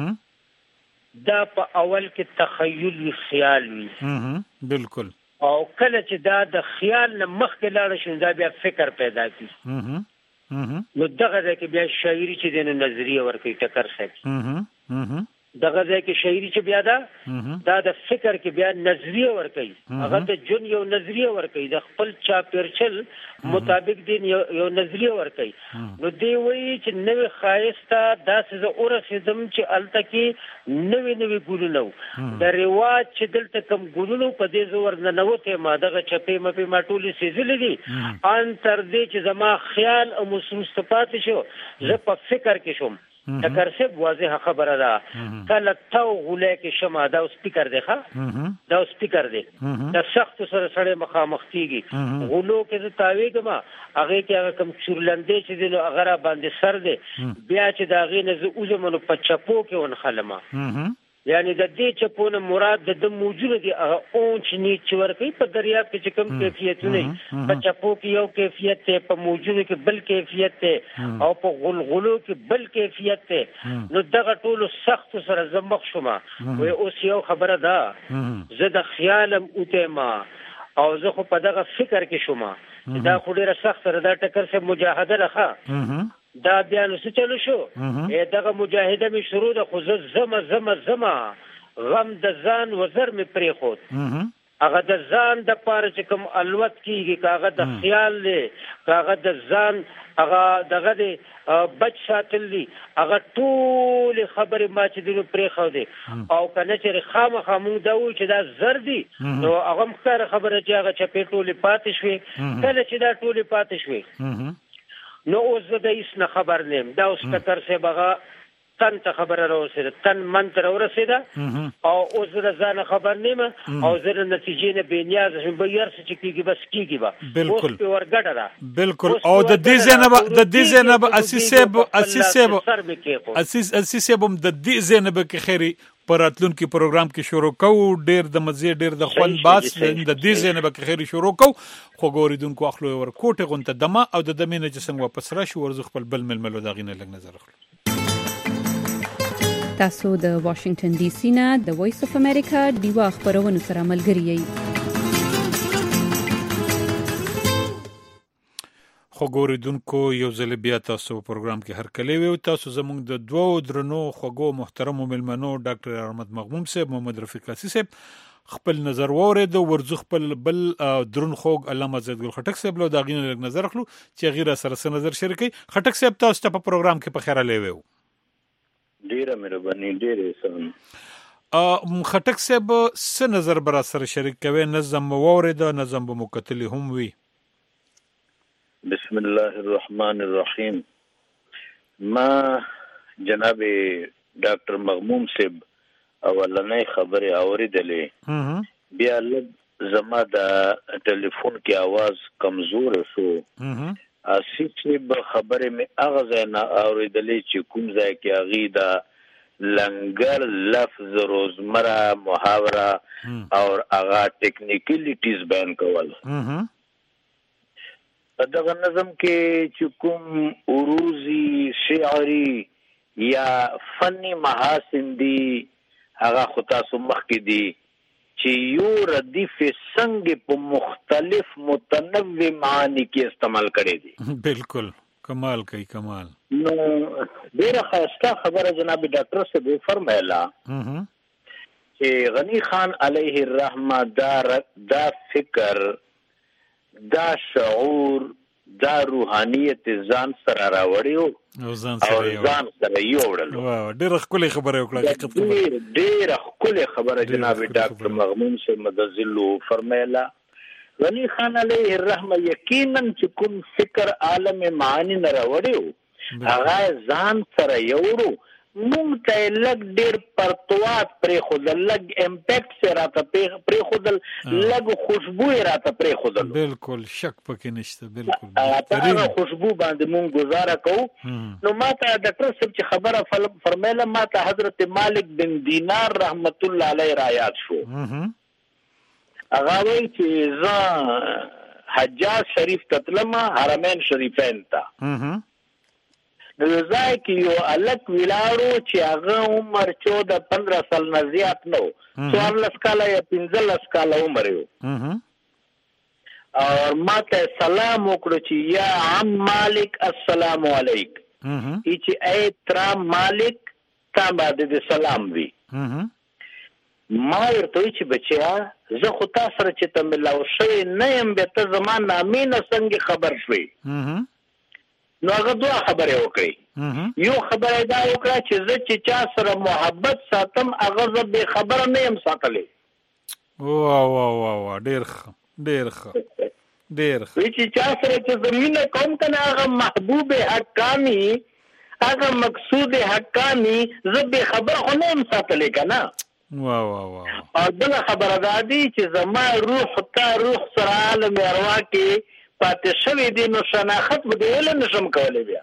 دا په اول کې تخیل وي خیال وي بالکل او کله چې دا د خیال نه مخکې لاړه شي دا بیا فکر پیدا کړي نو دغه ځای کې بیا شاعري چې دی نو نظریه ورکوي ټکر صاحب دغه ځای کې شاعري چې بیا ده دا د فکر کې بیا نظریه ورکوي هغه د ژوند یو نظریه ورکوي د خپل چاپېرچل مطابق دی یو نظریه ورکوي نو دی وایي چې نوې ښایست ته داسې زه ورسېدم چې هلته کې نوې نوې ګلونه وو د رواج چې دلته کوم ګلونه وو په دې زه ورننوتی ما دغه چپې مپې ما ټولې سېزلې دي ان تر دې چې زما خیال او مصروسته پاتې شو زه په فکر کې شوم ټکر صاحب واضحه خبره ده کله تو غولی کې شمه دا سپیکر دی ښه دا سپیکر دی د سختو سره سړی مخامخ کېږي غولو کې زه تاویږم هغې کې هغه کوم چورلندې چې دی نو هغه را باندې سر دی بیا چې د هغې نه زه وځم نو په چپو کې ونښلم یعنی د دې چپونه مراد د د موجونه دي هغه اونچ نیچ چې ورکوي په دریاب کې چې کوم کیفیتونه په چپو کې یو کیفیت دی په موجونو کې بل کیفیت دی او په غلغلو کې بل کیفیت دی نو دغه ټولو سختو سره زه مخ شوم وایي اوس یو خبره ده زه د خیالم اوتېم او زه خو په دغه فکر کې شوم دا خو ډېره سخت سره دا ټکر صاحب مجاهده ده ښه دا بیا نو څه چلو شو دغه مجاهده مې شروع ده خو زه زمه زمه زمه غم د ځان وزر مې پرېښود هغه د ځان د پاره چې کوم الوت کېږي که هغه د خیال دی که هغه د ځان هغه دغه دی بچ ساتل دي هغه ټولې خبرې ما چې دي نو پرېښودې او که نه چېرې خامخا مونږ دا وایو چې دا زر دي نو هغه هم ښکاره خبره چې هغه چپې ټولې پاتې شوې کله چې دا ټولې پاتې شوې نو اوس زه د هېڅ نه خبر نه یم دا اوس ټکر صاحب هغه تن ته خبره راورسېده تن من ته راورسېده او اوس زه د ځانه خبر نه یم او زه د نتیجې نه بېنیازه شم به هر څه چې کېږي بس کېږي به اوس پې ورګډه ده بالکل او د دې ځای نه به د دې ځای نه به اسیس صاحب اسیس صاحب اسیس اسیس صاحب هم د دې ځای نه به که خیري په راتلونکي پروګرام کې شروع کوو ډېر د مزې ډېر د خوند باس د دې ځای نه به که خیري شروع کوو خو ګورېدونکو اخلو یې ور کوټې غونته دمه او د دمې نه چې څنګه واپس راشي ورزو خپل بل ململو د هغې نه لږ نظر اخلو تاسو د واشنگټن ډي سي نه د وایس اف امریکا ډیوا خبرونو سره ملګري یئ خو ګورېدونکو یو ځل بیا تاسو په پروګرام کې هرکلی وي تاسو زموږ د دوو درنو خوږو محترمو مېلمنو ډاکټر احمد مغموم صاحب محمد رفیق اسي صاحب خپل نظر واورېده ورځو خپل بل درون خوږ علامه زیدګل خټک صاحب له د هغې نه لږ نظر اخلو چې هغې را سره څه نظر شریکوي خټک صاحب تاسو ته په پروګرام کې په خیر راغلی وی ډیره مهرباني ډیره احسان خټک صاحب څه نظر به را سره شریک کوي نظم مو واورېده نظم به مو کتلی هم وي بسم الله الرحمن الرحیم ما جناب ډاکټر مغموم صاحب اولنۍ خبرې اورېدلې بیا لږ زما د ټلیفون کې आवाज کمزور شو اسی چې خبرې مې هغه ځای نه اورېدلې چې کوم ځای کې هغې د لنګر لفظ روزمره محاوره او هغه ټیکنیکلیټیز بیان کول دغه نظم کې چې کوم عروضي شعري یا فني محاسن دي هغه خو تاسو مخکې دي چې یو ردیف څنګه په مختلف متنوع معانی کې استعمال کړي دي بالکل کمال کوي کمال. نو ډیره ښایسته خبره جناب ډاکټر صاحب فرمایله چې غنی خان علیه الرحمه دا دا فکر دا شعور دا روحانیت ځان سره راوړیو او ځان سره او ځان سره یوړل. واه ډیره ښکلې خبره وکړه. ډیره ښکلې خبره جناب ډاکټر مغموم صاحب مدظله فرمایله. غنی خان علیه الرحمه یقینا چې کوم فکر عالم معانی نه راوړیو هغه ځان سره یوړو. مونږ ته لږ ډېر پرتوات پرېښودل، لږ امپیکټ یې راته پرېښودل، لږ خوشبو یې راته پرېښودل. بالکل شک پکې نشته. بالکل په هغه خوشبو باندې مونږ ګزاره کوو. نو ما ته ډاکټر صاحب چې خبره فرمایله ما ته حضرت مالک بن دینار رحمت الله علیه را یاد شو. هغه وایي چې زه حجاز شریف ته تلم، حرمین شریفین ته. نو ځای کې یو الک ولاړو چې هغه عمر چودہ پندرہ سال نه زیات نه و، څوارلس کاله یا پنځلس کاله عمر یو. او ما ته سلام وکړو چې یا عم مالک السلام علیک. ای چې ای ترا مالک تا باندې د سلام وی. ما ورته چې بچیا زه خو تا سره چې ته ملاو شوی نه یم، به ته زما نامې نه څنګه خبر شوی؟ نو هغه دوه خبرې وکړي. یو خبره دا وکړه چې زه چې چا سره محبت ساتم هغه زه بې خبره نه یم ساتلی. واه واه واه واه ډېر ښه ډېر ښه ډېر ښه. چې چا سره چې زه مینه کوم که نه هغه محبوب حقاني هغه مقصود حقاني زه بې خبره خو نه یم ساتلی که نه. واه واه واه. او بله خبره دا دی چې زما روح تا روح سره عالم اروا کې پاتې شوی دی، نو شناخت به د ویلی نشم کولی. بیا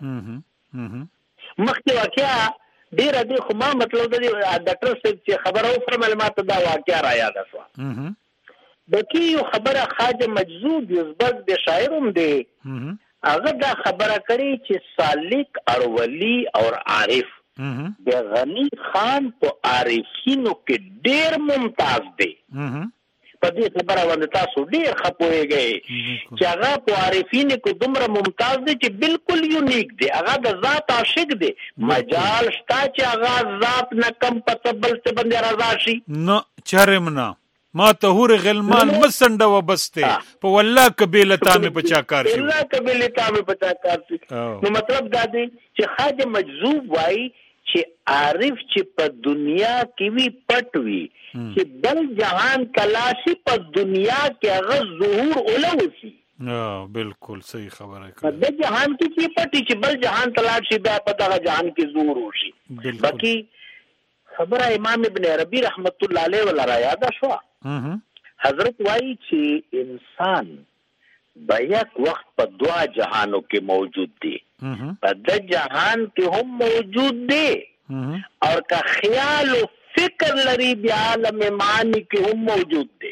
مخکې واقعه ډېره دی، خو ما مطلب د ډاکټر صاحب چې خبره وفرمایله ما ته دا واقعه را یاده شوه. بلکې یو خبره خواجه مجذوب یزبک د شاعر هم دی، هغه دا خبره کړې چې سالک اور ولی اور عارف د غنی خان په عارفینو کې ډېر ممتاز دی. په دې خبره باندې تاسو ډېر ښه پوهېږئ چې هغه په عارفینو کې دومره ممتاز دی چې بالکل یونیک دی. هغه د ذات عاشق دی. مجال شته چې هغه ذات نه کم په څه بل څه باندې رضا شي؟ نه چرم نه. ما تهور غلمان مسنډه و بسته په والله قبیله تامه پچا کار شي. والله قبیله تامه پچا کار شي. نو مطلب دا دی چې خواجه مجذوب وایي چې عارف چې په دنیا کې وي پټ وي، چې بل جهان کلاشي په دنیا کې هغه ظهور اولوسي. بالکل صحیح خبره کوي. په جهان کې چې پټي چې بل جهان تلاشي بیا په دغه جهان کې ظهور وشي. باقي خبره امام ابن عربي رحمت الله علیه ولا را یاد شو. حضرت وایي چې انسان به یک وخت په دوا جهانو کې موجود دی. په د جهان کې هم موجود دی اور کا خیال و فکر لري بیا عالم معانی کې هم موجود دی.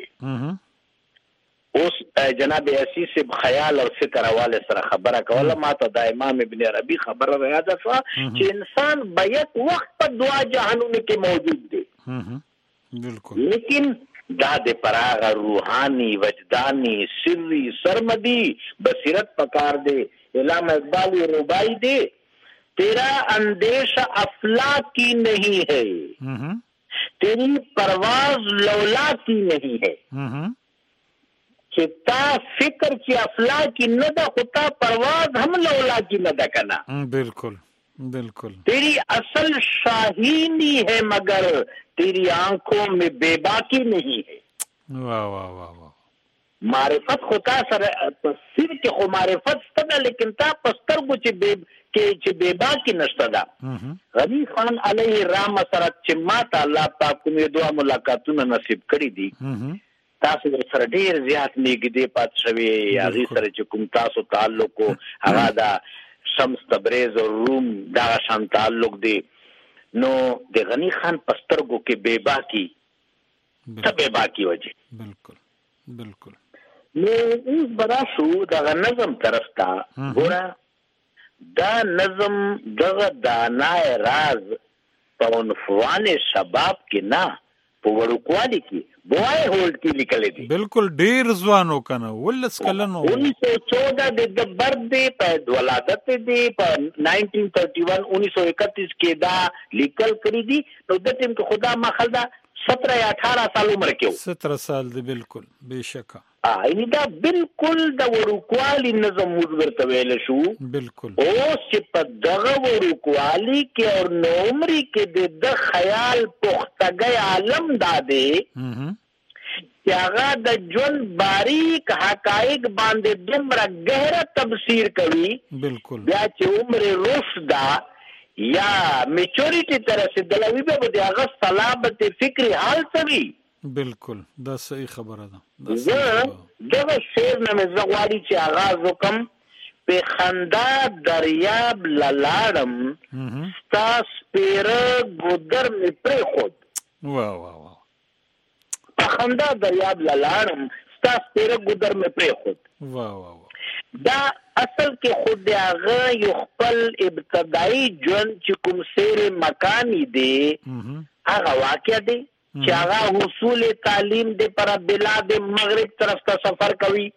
اوس جناب عیسی سے خیال اور فکر حواله سره خبره کوله، ما ته د امام ابن عربي خبره را یاد شوه چې انسان به یک وخت په دوا جهانونو کې موجود دی. بالکل. لیکن دا د پراغ روحانی وجدانی سری سرمدی بصیرت پکار دے. علامہ اقبال ربائی دے تیرا اندیشہ افلاک کی نہیں ہے، تیری پرواز لولا کی نہیں ہے. کہ تا فکر کی افلاک کی نہ دا خطا پرواز ہم لولا کی نہ دا کنا. بالکل بالکل. تیری اصل شاہینی ہے مگر تیری آنکھوں میں بے باکی نہیں ہے. واہ واہ واہ واہ. معرفت خدا سره سر کې خو معرفت ستده، لیکن تا پسترګو چې بے کې چې بے باکی نشته ده. غنی خان علیه الرحمه سره چې ما ته الله پاک کوم دوه ملاقاتونه نصیب کړي دي، تاسو سره ډیر زیات نږدې پات شوي. هغه سره چې کوم تاسو تعلق هغه دا شمس تبریز او روم دا شان تعلق دی. نو د غنی خان پسترګو کې بے باکی ته بے باکی وجه. بالکل بالکل. نو اوس برا شو دغه نظم طرف ته ګوره. دا نظم دغه دانای راز په عنفوان شباب کې نه، په وړوکوالي کې بوائے هولډ کې لیکل دي. بالکل ډیر ځوانو کنه ولس کلنو उन्नीस सौ चौदह د برد دی په ولادت دی په उन्नीस सौ इकतीस उन्नीस सौ इकतीस کې دا لیکل کړی دي. نو د ټیم کې خدا مخل دا सत्रह या अठारह साल عمر کې و. सत्रह साल دی بالکل بشکه. ا یعنی دا بالکل د ورکوالي نظم مزور ته ویل شو. بالکل اوس چې په دغه ورکوالي کې او نومري کې د خیال پختګي عالم داده چې هغه د جون باریک حقایق باندې دومره گہرا تفسیر کوي. بالکل بیا چې عمر رشد یا میچورټی تر رسیدلوي به د هغه صلابت فکری حال سوي. بالکل دا صحیح خبره ده. زه دغه شعر نه مزغواړي چې آغاز وکم په خندا دریاب لاړم ستاس پیر ګودر می پر خود. واه واه واه په خندا دریاب لاړم ستاس پیر ګودر می پر خود. واه واه دا اصل کې خود هغه یو خپل ابتدایي ژوند چې کوم سیر مکانی دی هغه واقع دی چې هغه حصول تعلیم د پر بلاد مغرب طرف ته سفر کوي.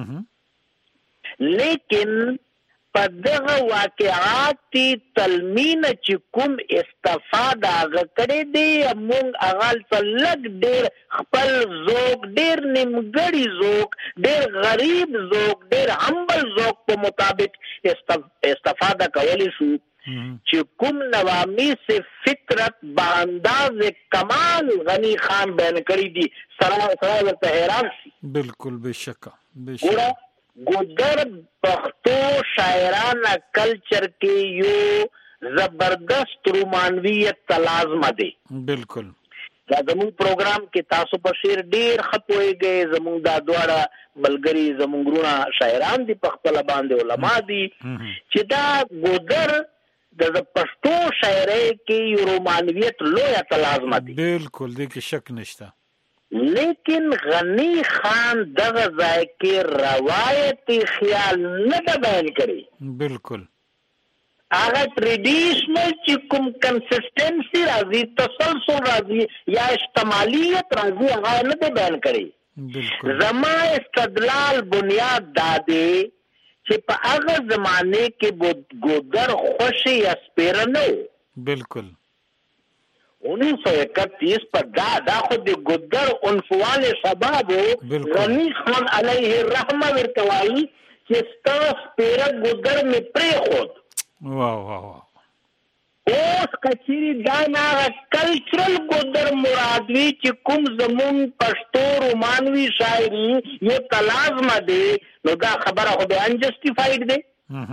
لیکن په دغه واقعات تلمین چې کوم استفاده هغه کړی دی موږ هغه تلګ ډیر خپل ذوق ډیر نیمګړی ذوق ډیر غریب ذوق ډیر همبل ذوق په مطابق استفاده کولی شو چې کوم نوامی سے فطرت بانداز کمال غنی خان بیان کړی دی سره سره ته حیران شي. بالکل بشکه بشکه ګودر پښتو شاعرانه کلچر کې یو زبردست رومانویت تلازمه دی. بالکل دا زموږ پروګرام کې تاسو په شعر ډیر خپويږئ. زموږ دا دواړه ملګری زموږ رونه شاعران دي په خپل باندې علما دي چې دا ګودر د پښتو شاعرۍ کې یو رومانویت لویه تلازمه دی. بالکل دې کې شک نشته. لیکن غنی خان دغه ځای کې روایتي خیال نه بیان کړي. بالکل هغه ټریډیشنل چې کوم کنسسټنسي راځي تسلسل راځي یا استعمالیت راځي هغه نه بیان کړي. بالکل زما استدلال بنیاد داده چې په هغه زمانه کې ګودر خوشي اسپیر نه. بالکل उन्नीस सौ इकतीस पर दा دا خود ګودر عنفوان سبب غنی خان علیه الرحمه ورتوایی چې ستاس پیر ګودر می پری خود. واه واه واه اوس کچری دا نه کلچرل ګودر مرادوی چې کوم زمون پښتو رومانوي شاعري یو تلازمه دی نو دا خبره خو به انجسټیفاید دی.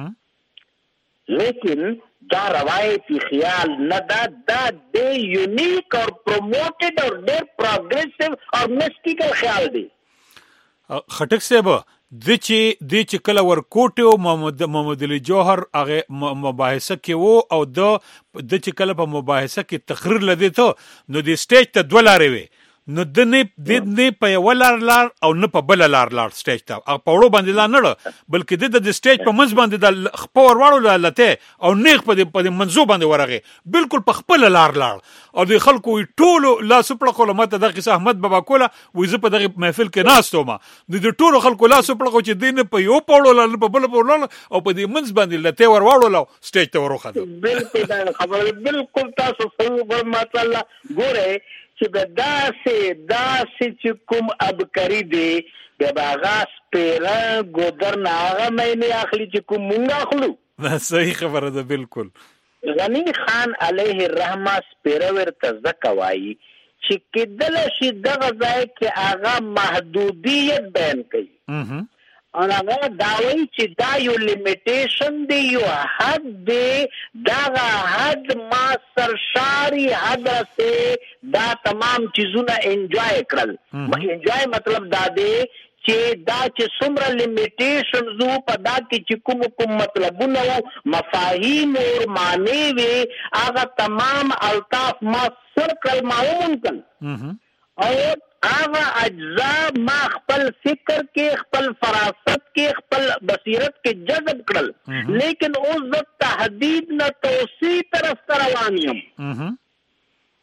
لیکن دا روایتی خیال نه دا دا د یونیک اور پروموټډ اور ډیر پروګریسیو اور میسټیکل خیال دی. خټک صاحب د چې د چې کله ورکوټ او محمد محمد علي جوهر هغه مباحثه کې وو او د د چې کله په مباحثه کې تقریر لدی ته نو د سټیج ته دولارې وي نو د نه د نه په یو لار لار او نه په بل لار لار سټیج ته او په وړو باندې لا نه بلکې د د سټیج په منځ باندې د خپور وړو لته او نه په د منځو باندې ورغه بالکل په خپل لار لار او د خلکو ټولو لا سپړه کوله مته د قصه احمد بابا کوله وې زه په دغه محفل کې ناستوم د ټولو خلکو لا سپړه کو چې دین په یو پړو لا په بل پړو او په دې منځ باندې لته ور وړو سټیج ته ورخه بالکل خبر بالکل تاسو څنګه ماشاءالله ګوره چې داسې داسې چې کوم ابکری دی د باغاس پیرا ګودر نه هغه مې اخلي چې کوم مونږ اخلو. دا صحیح خبره ده. بالکل غنی خان علیه الرحمه سپیره ورته ځکه وایي چې کېدل شي دغه ځای کې هغه محدودیت بیان کوي او هغه دا وایي چې دا یو لیمیټیشن دی یو حد دی دغه حد ما سرشاري حد سے دا تمام چیزونه انجوای کړل. انجوای مطلب دا دی چې دا چې څومره لیمیټیشن زو په دا کې چې کوم کوم مطلبونه او مفاهیم او معنی وي هغه تمام الطاف ما سرکل معلوم کړل او هغه اجزا ما خپل فکر کې خپل فراست کې خپل بصیرت کې جذب کړل لیکن اوس د تحدید نه توسیع طرف روان یم.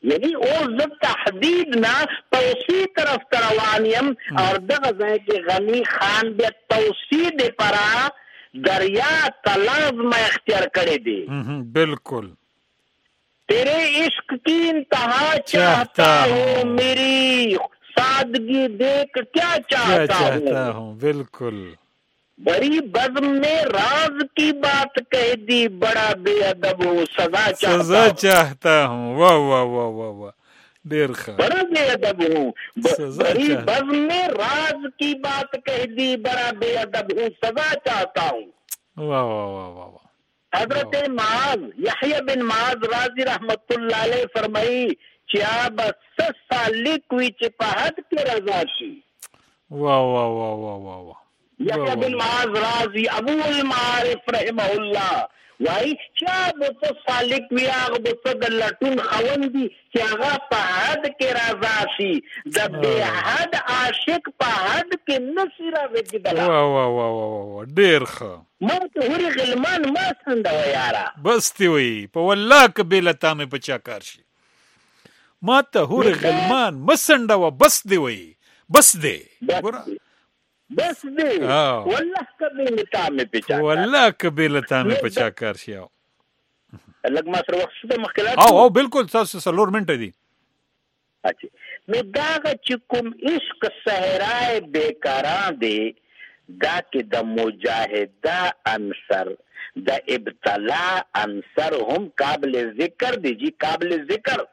یعنی اوس د تحدید نه توسیع طرف ته روان یم او دغه ځای کې غنی خان بیا توسیع دپاره دریا تلاز میں اختیار کرے دی. بالکل. تیرے عشق کی انتہا چاہتا ہوں, میری سادگی دیکھ کیا چاہتا ہوں. بالکل. بڑی بزم میں راز کی بات کہہ دی, بڑا بے ادب ہوں, سزا سزا چاہتا ہوں. واہ واہ واہ واہ واہ, دیر خواہ. بڑا بے ادب ہوں, بڑی بزم میں راز کی بات کہہ دی, بڑا بے ادب ہوں, سزا چاہتا ہوں. واہ واہ واہ واہ واہ. حضرت معاذ یحییٰ بن معاذ راضی رحمت اللہ علیہ فرمائی چیا بس سالک وچ پہد کے رضا کی. واہ واہ واہ واہ واہ واہ. یحییٰ بن معاذ راضی ابو المعارف رحمہ اللہ وای چا بس سالک ویا بس د لټون خوندي چې هغه پهد کې رضا شي, د بے حد عاشق پهد کې نصیرا وجدلا. واہ واہ واہ واہ, ډیر ښه. ما ته هوري غلمان ما سنده و یارا بس تی وی په والله کبیله تامه پچا کار شي. ما ته هوري غلمان مسنده و بس دی وی بس دی ګور بس دی والله کبیله تامه پچا والله کبیله تامه پچا کار شي. لګ ما سره وخت د مخکلات او او بالکل تاسو سلور منټه دي. اچھا مې دا چې کوم عشق صحرای بیکاران دی دا کې د مجاهده عنصر د ابتلا عنصر هم قابل ذکر دی جی, قابل ذکر.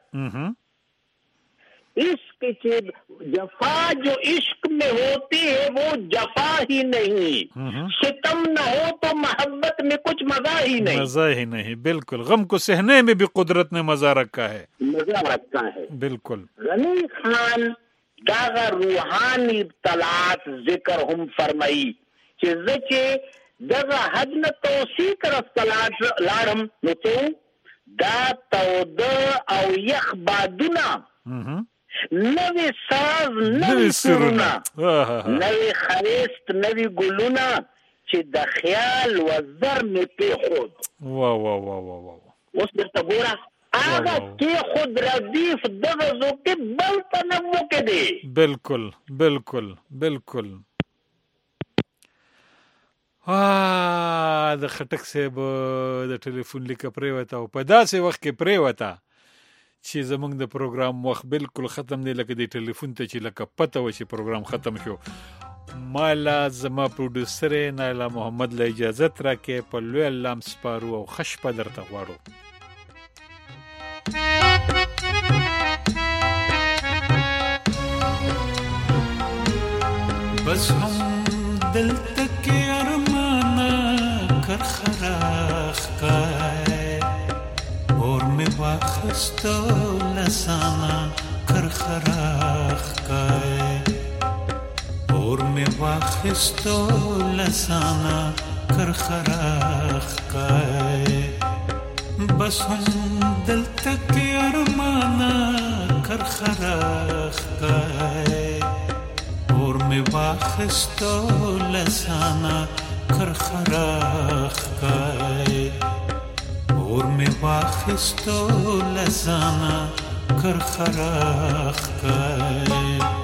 عشق کے جفا جو عشق میں ہوتی ہے وہ جفا ہی نہیں, ستم نہ ہو تو محبت میں کچھ مزہ ہی نہیں. مزہ ہی نہیں, بالکل. غم کو سہنے میں بھی قدرت نے مزہ رکھا ہے. مزہ رکھا ہے, بالکل. غنی خان داغا روحانی ابتلاعات ذکر هم فرمائی چې زه چې دغه حد نه توسیع طرف ته لاړم نو څه دا توده او یخ بادونه, نوی ساز, نوی سرونه, نوی خریست, نوی گلونه چې د خیال و زر می پی خود. واہ واہ واہ واہ واہ. اوس درته ګوره آغا کې خود ردیف دغه زو کې بل تنمو کې دی. بالکل بالکل بالکل. ها د خټک صاحب د ټلیفون لیک پریوته او په داسې وخت کې پریوته چې زمونږ د پروګرام وخت بالکل ختم دی, لکه د ټلیفون ته چې لکه پته و چې پروګرام ختم شو. مالا زما پروډوسر نایلا محمد له اجازت راکې په لوی الله سپارو او خوش په درته غواړو. بس هم دلته کې ارمانه کر خراخ کای اور می واخستو لسانا کر خراخ کای اور می واخستو لسانا کر خراخ کای بس هم دلته کې ارمانه کر خراخ کای اور می واخستو لسانا کر خراخ کای اور می واخستو لسانا کر خراخ کای.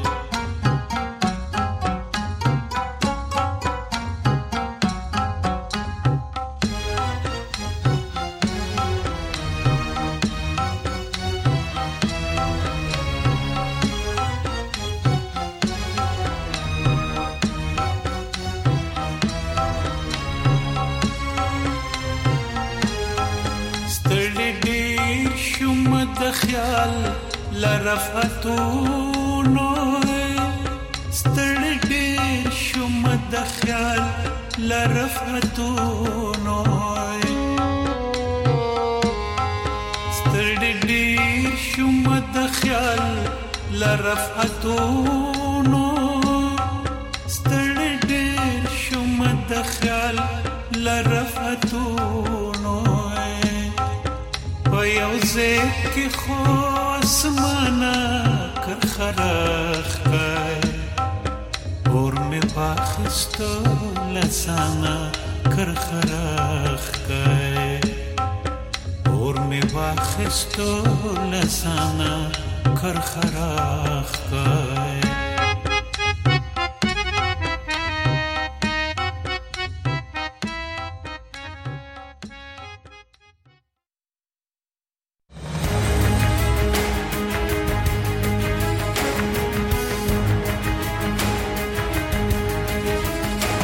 خیال لرفتونو ستړي ډېر شوم د خیال لرفتونو ستړي ډېر شوم د خیال لرفتونو ستړي ډېر شوم د خیال لرفتونو په یو ځای کې خو اسمانه کر خراخ کای اور می واخستو لسانه کر خراخ کای اور می واخستو لسانا کرخراخ کای